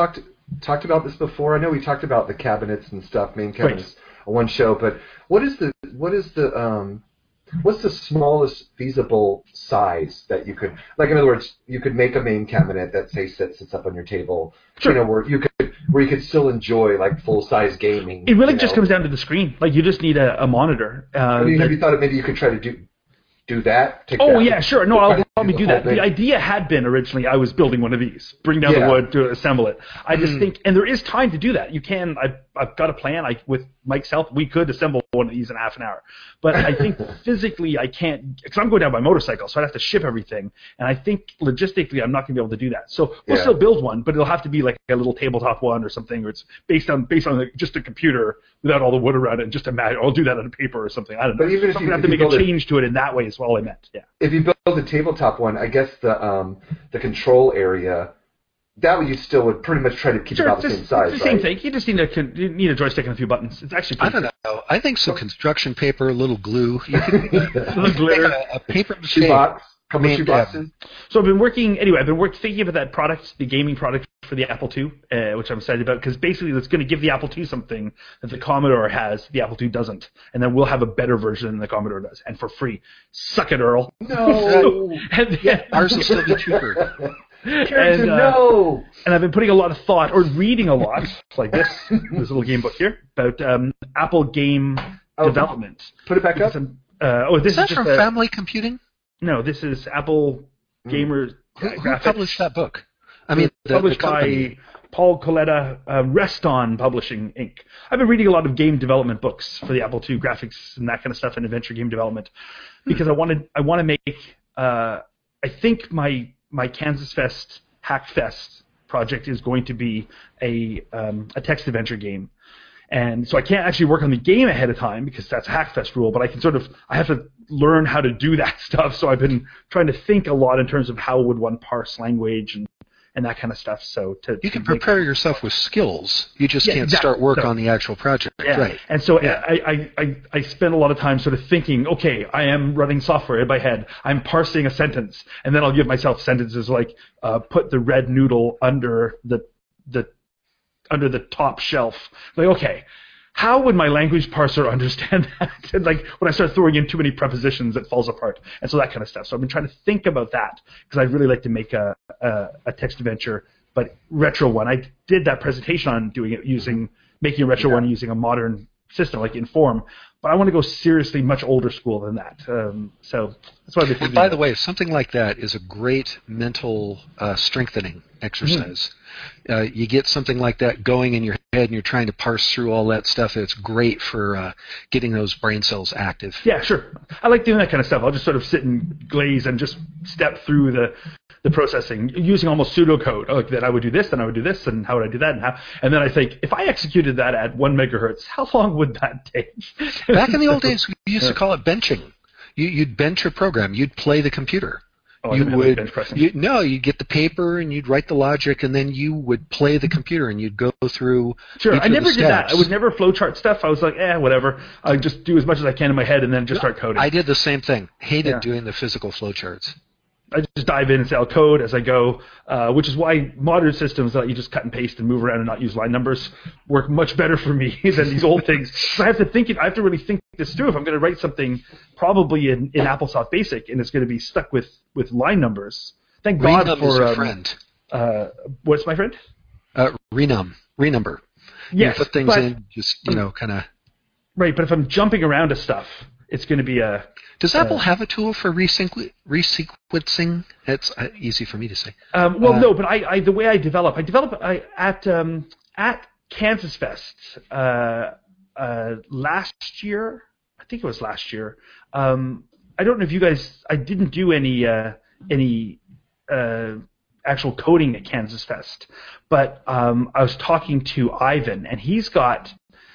talked about this before? I know we talked about the cabinets and stuff, main cabinets right. on one show, but what is the what is the um, what's the smallest feasible size that you could, like, in other words, you could make a main cabinet that, say, sits, sits up on your table, sure. you know, where you could, where you could still enjoy, like, full-size gaming. It really you just know? comes down to the screen. Like, you just need a, a monitor. Uh, I mean, that, have you thought of maybe you could try to do do that? Take oh, that, yeah, sure. No, I'll probably do, do that. Thing. The idea had been originally I was building one of these, bring down yeah. the wood to assemble it. I just mm. think, and there is time to do that. You can, I've, I've got a plan. I, with Mike's help, we could assemble one of these in half an hour. But I think physically I can't, because I'm going down by motorcycle, so I'd have to ship everything. And I think logistically I'm not going to be able to do that. So we'll yeah. still build one, but it'll have to be like a little tabletop one or something, or it's based on based on the, just a computer without all the wood around it. And just imagine, I'll do that on paper or something. I don't know. But even if I'm you, going to have if to make a it, change to it in that way is all I meant. Yeah. If you build a tabletop one, I guess the um, the control area, that would you still would pretty much try to keep sure, about the just, same size, it's the same right? thing. You just need a you need a joystick and a few buttons. It's actually I don't know. I think some construction paper, a little glue. You can little glitter. make a, a paper mache. Shoebox. Couple main shoeboxes. So I've been working anyway. I've been working thinking about that product, the gaming product for the Apple two, uh, which I'm excited about because basically it's going to give the Apple two something that the Commodore has, the Apple two doesn't, and then we'll have a better version than the Commodore does, and for free. Suck it, Earl. No. and, yeah, ours will still be cheaper. And, uh, no. and I've been putting a lot of thought, or reading a lot, like this, this little game book here, about um, Apple game oh, development. Put it back up. Uh, oh, this is that is just from a, Family Computing? No, this is Apple Gamers. Who, uh, who published that book? I mean, the, published the company. by Paul Coletta, uh, Reston Publishing, Incorporated. I've been reading a lot of game development books for the Apple two, graphics and that kind of stuff, and adventure game development, because I wanted I want to make. Uh, I think my my Kansas Fest Hackfest project is going to be a um, a text adventure game. And so I can't actually work on the game ahead of time because that's a Hackfest rule, but I can sort of, I have to learn how to do that stuff. So I've been trying to think a lot in terms of how would one parse language and, and that kind of stuff. So to You can to make, prepare yourself with skills. You just Yeah, can't exactly. start work So- on the actual project. yeah. Right. And so Yeah. I, I, I, I spend a lot of time sort of thinking, okay, I am running software in my head. I'm parsing a sentence. And then I'll give myself sentences like, uh, put the red noodle under the, the, under the top shelf. Like, okay, how would my language parser understand that? And like when I start throwing in too many prepositions, it falls apart. And so that kind of stuff. So I've been trying to think about that because I'd really like to make a, a, a text adventure, but retro one. I did that presentation on doing it using, making a retro Yeah. one using a modern system like Inform, but I want to go seriously much older school than that. Um, so that's why I've been Well, thinking by about the way, something like that is a great mental uh, strengthening exercise. Mm-hmm. Uh, you get something like that going in your head, and you're trying to parse through all that stuff. It's great for uh, getting those brain cells active. Yeah, sure. I like doing that kind of stuff. I'll just sort of sit and glaze and just step through the, the processing using almost pseudocode. Like that I would do this, then I would do this, and how would I do that, and how? And then I think if I executed that at one megahertz, how long would that take? Back in the old days, we used to call it benching. You, you'd bench your program. You'd play the computer. Oh, I you didn't have would bench pressing. you, no, you'd get the paper and you'd write the logic, and then you would play the computer and you'd go through. Sure, each I of the never did that. steps. I would never flowchart stuff. I was like, eh, whatever. I just do as much as I can in my head and then just start coding. I did the same thing. Hated Yeah. doing the physical flowcharts. I just dive in and say I'll code as I go, uh, which is why modern systems that let you just cut and paste and move around and not use line numbers work much better for me than these old things. So I have to think it. I have to really think this through. If I'm going to write something, probably in, in AppleSoft Basic, and it's going to be stuck with, with line numbers. Thank God Renum for is a um, friend. Uh, what's my friend? Uh, renum, renumber. Yes, you put things but, in, just you know, kind of. Right, but if I'm jumping around to stuff, it's going to be a. Does Apple uh, have a tool for resequ- resequencing? It's uh, easy for me to say. Um, well, Uh, no, but I, I the way I develop, I develop I, at um, at Kansas Fest uh, uh, last year. I think it was last year. Um, I don't know if you guys. I didn't do any uh, any uh, actual coding at Kansas Fest, but um, I was talking to Ivan, and he's got.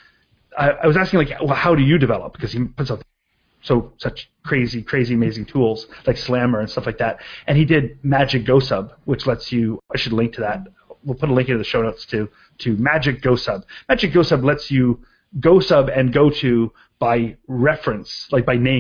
I, I was asking like, well, how do you develop? Because he puts out so such crazy, crazy, amazing tools like Slammer and stuff like that. And he did Magic GoSub, which lets you. I should link to that. We'll put a link into the show notes to to Magic GoSub. Magic GoSub lets you GoSub and GoTo by reference, like by name,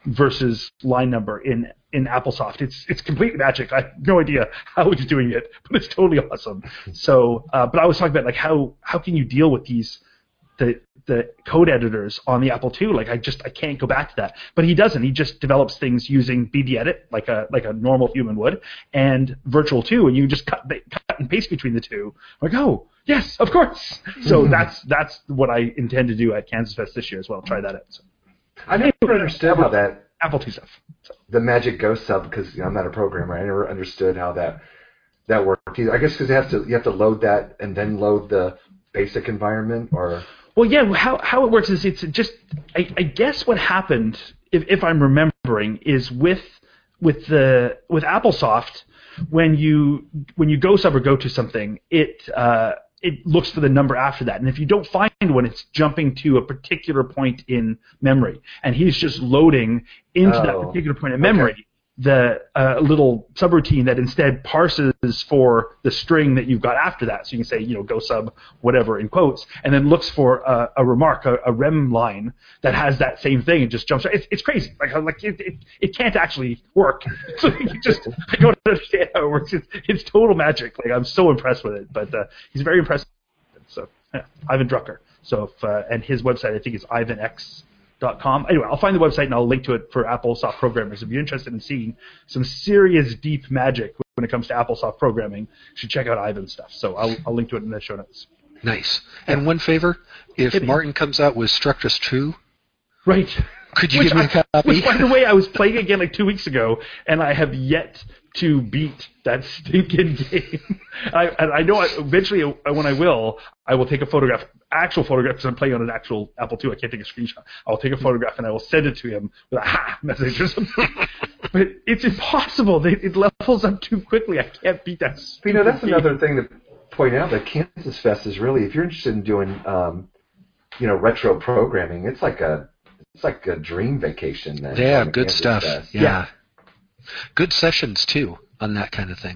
versus line number in, in AppleSoft. It's it's completely magic. I have no idea how he's doing it, but it's totally awesome. So, uh, but I was talking about like how how can you deal with these the the code editors on the Apple two? Like I just I can't go back to that. But he doesn't. He just develops things using B D Edit like a like a normal human would, and Virtual two, and you just cut cut and paste between the two. I'm like, oh yes, of course. So that's that's what I intend to do at Kansas Fest this year as well. Try that out. So. I never understood how that Apple two stuff. So. The Magic Go sub, because you know, I'm not a programmer. I never understood how that that worked either. I guess because you have to you have to load that and then load the basic environment, or well, yeah. How how it works is it's just I, I guess what happened, if if I'm remembering, is with with the with AppleSoft when you when you go sub or go to something, it uh, it looks for the number after that, and if you don't find one, it's jumping to a particular point in memory, and he's just loading into Oh, that particular point in memory. okay. The uh, little subroutine that instead parses for the string that you've got after that. So you can say, you know, go sub whatever in quotes, and then looks for a, a remark, a, a rem line that has that same thing and just jumps. It's, it's crazy. Like, like it, it, it can't actually work. So you just, I don't understand how it works. It's, it's total magic. Like I'm so impressed with it. But uh, he's very impressive. So yeah, Ivan Drucker. So if, uh, and his website I think is ivan x dot com. Anyway, I'll find the website and I'll link to it for AppleSoft programmers. If you're interested in seeing some serious deep magic when it comes to AppleSoft programming, you should check out Ivan's stuff. So I'll, I'll link to it in the show notes. Nice. And one favor, if Hit me. Martin comes out with Structus two, Right. could you Which give me I- a copy? Which, by the way, I was playing again like two weeks ago, and I have yet to beat that stinking game. I, and I know I, eventually when I will, I will take a photograph, actual photograph, because I'm playing on an actual Apple two. I can't take a screenshot. I'll take a photograph and I will send it to him with a ha message or something. But it's impossible. They, it levels up too quickly. I can't beat that. But, you know, that's stupid another game. thing to point out, that Kansas Fest is really, if you're interested in doing, um, you know, retro programming, it's like a it's like a dream vacation. Then, Yeah, on the good Kansas stuff. Fest. Yeah. Yeah. Good sessions, too, on that kind of thing.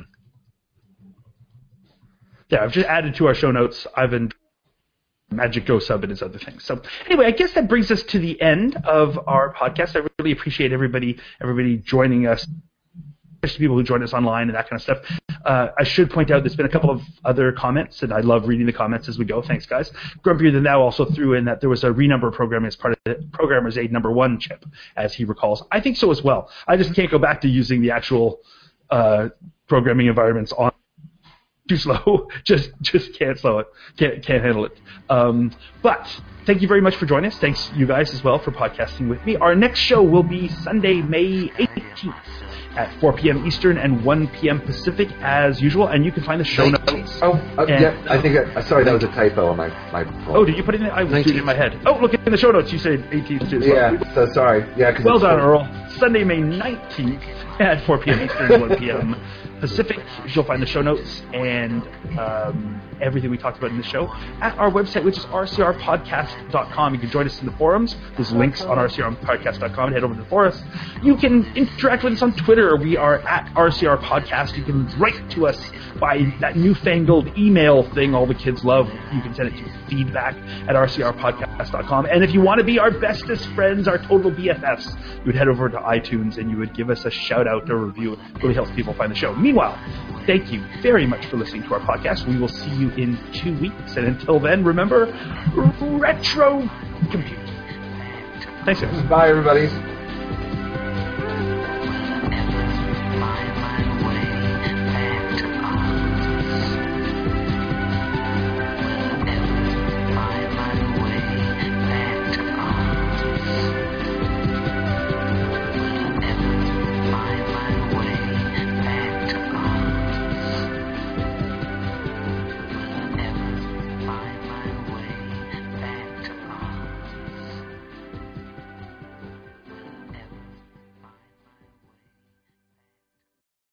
Yeah, I've just added to our show notes Ivan Magic Go sub and his other things. So anyway, I guess that brings us to the end of our podcast. I really appreciate everybody everybody joining us, especially people who join us online and that kind of stuff. Uh, I should point out there's been a couple of other comments, and I love reading the comments as we go. Thanks, guys. Grumpier Than Thou also threw in that there was a renumber program as part of the Programmer's Aid number one chip, as he recalls. I think so as well. I just can't go back to using the actual uh, programming environments on. Too slow. Just just can't slow it. Can't can't handle it. Um, but thank you very much for joining us. Thanks you guys as well for podcasting with me. Our next show will be Sunday, May eighteenth at four p.m. Eastern and one p.m. Pacific as usual. And you can find the show notes. Oh, uh, And- yeah. I think. I, sorry, that was a typo on my my. Oh, did you put it in? I was doing it in my head. Oh, look in the show notes. You said eighteenth too. Yeah. So sorry. Yeah. Cause Well it's- done, Earl. Sunday, May nineteenth at four p.m. Eastern and one p.m. Pacific. You'll find the show notes and um, everything we talked about in the show at our website, which is r c r podcast dot com. You can join us in the forums. There's links on r c r podcast dot com. Head over to the forums. You can interact with us on Twitter. We are at R C R Podcast. You can write to us by that newfangled email thing all the kids love. You can send it to feedback at r c r podcast dot com. And if you want to be our bestest friends, our total B F Fs, you would head over to iTunes and you would give us a shout out or review. It really helps people find the show. Meanwhile, thank you very much for listening to our podcast. We will see you in two weeks. And until then, remember, retro compute. Thanks, guys. Bye, everybody.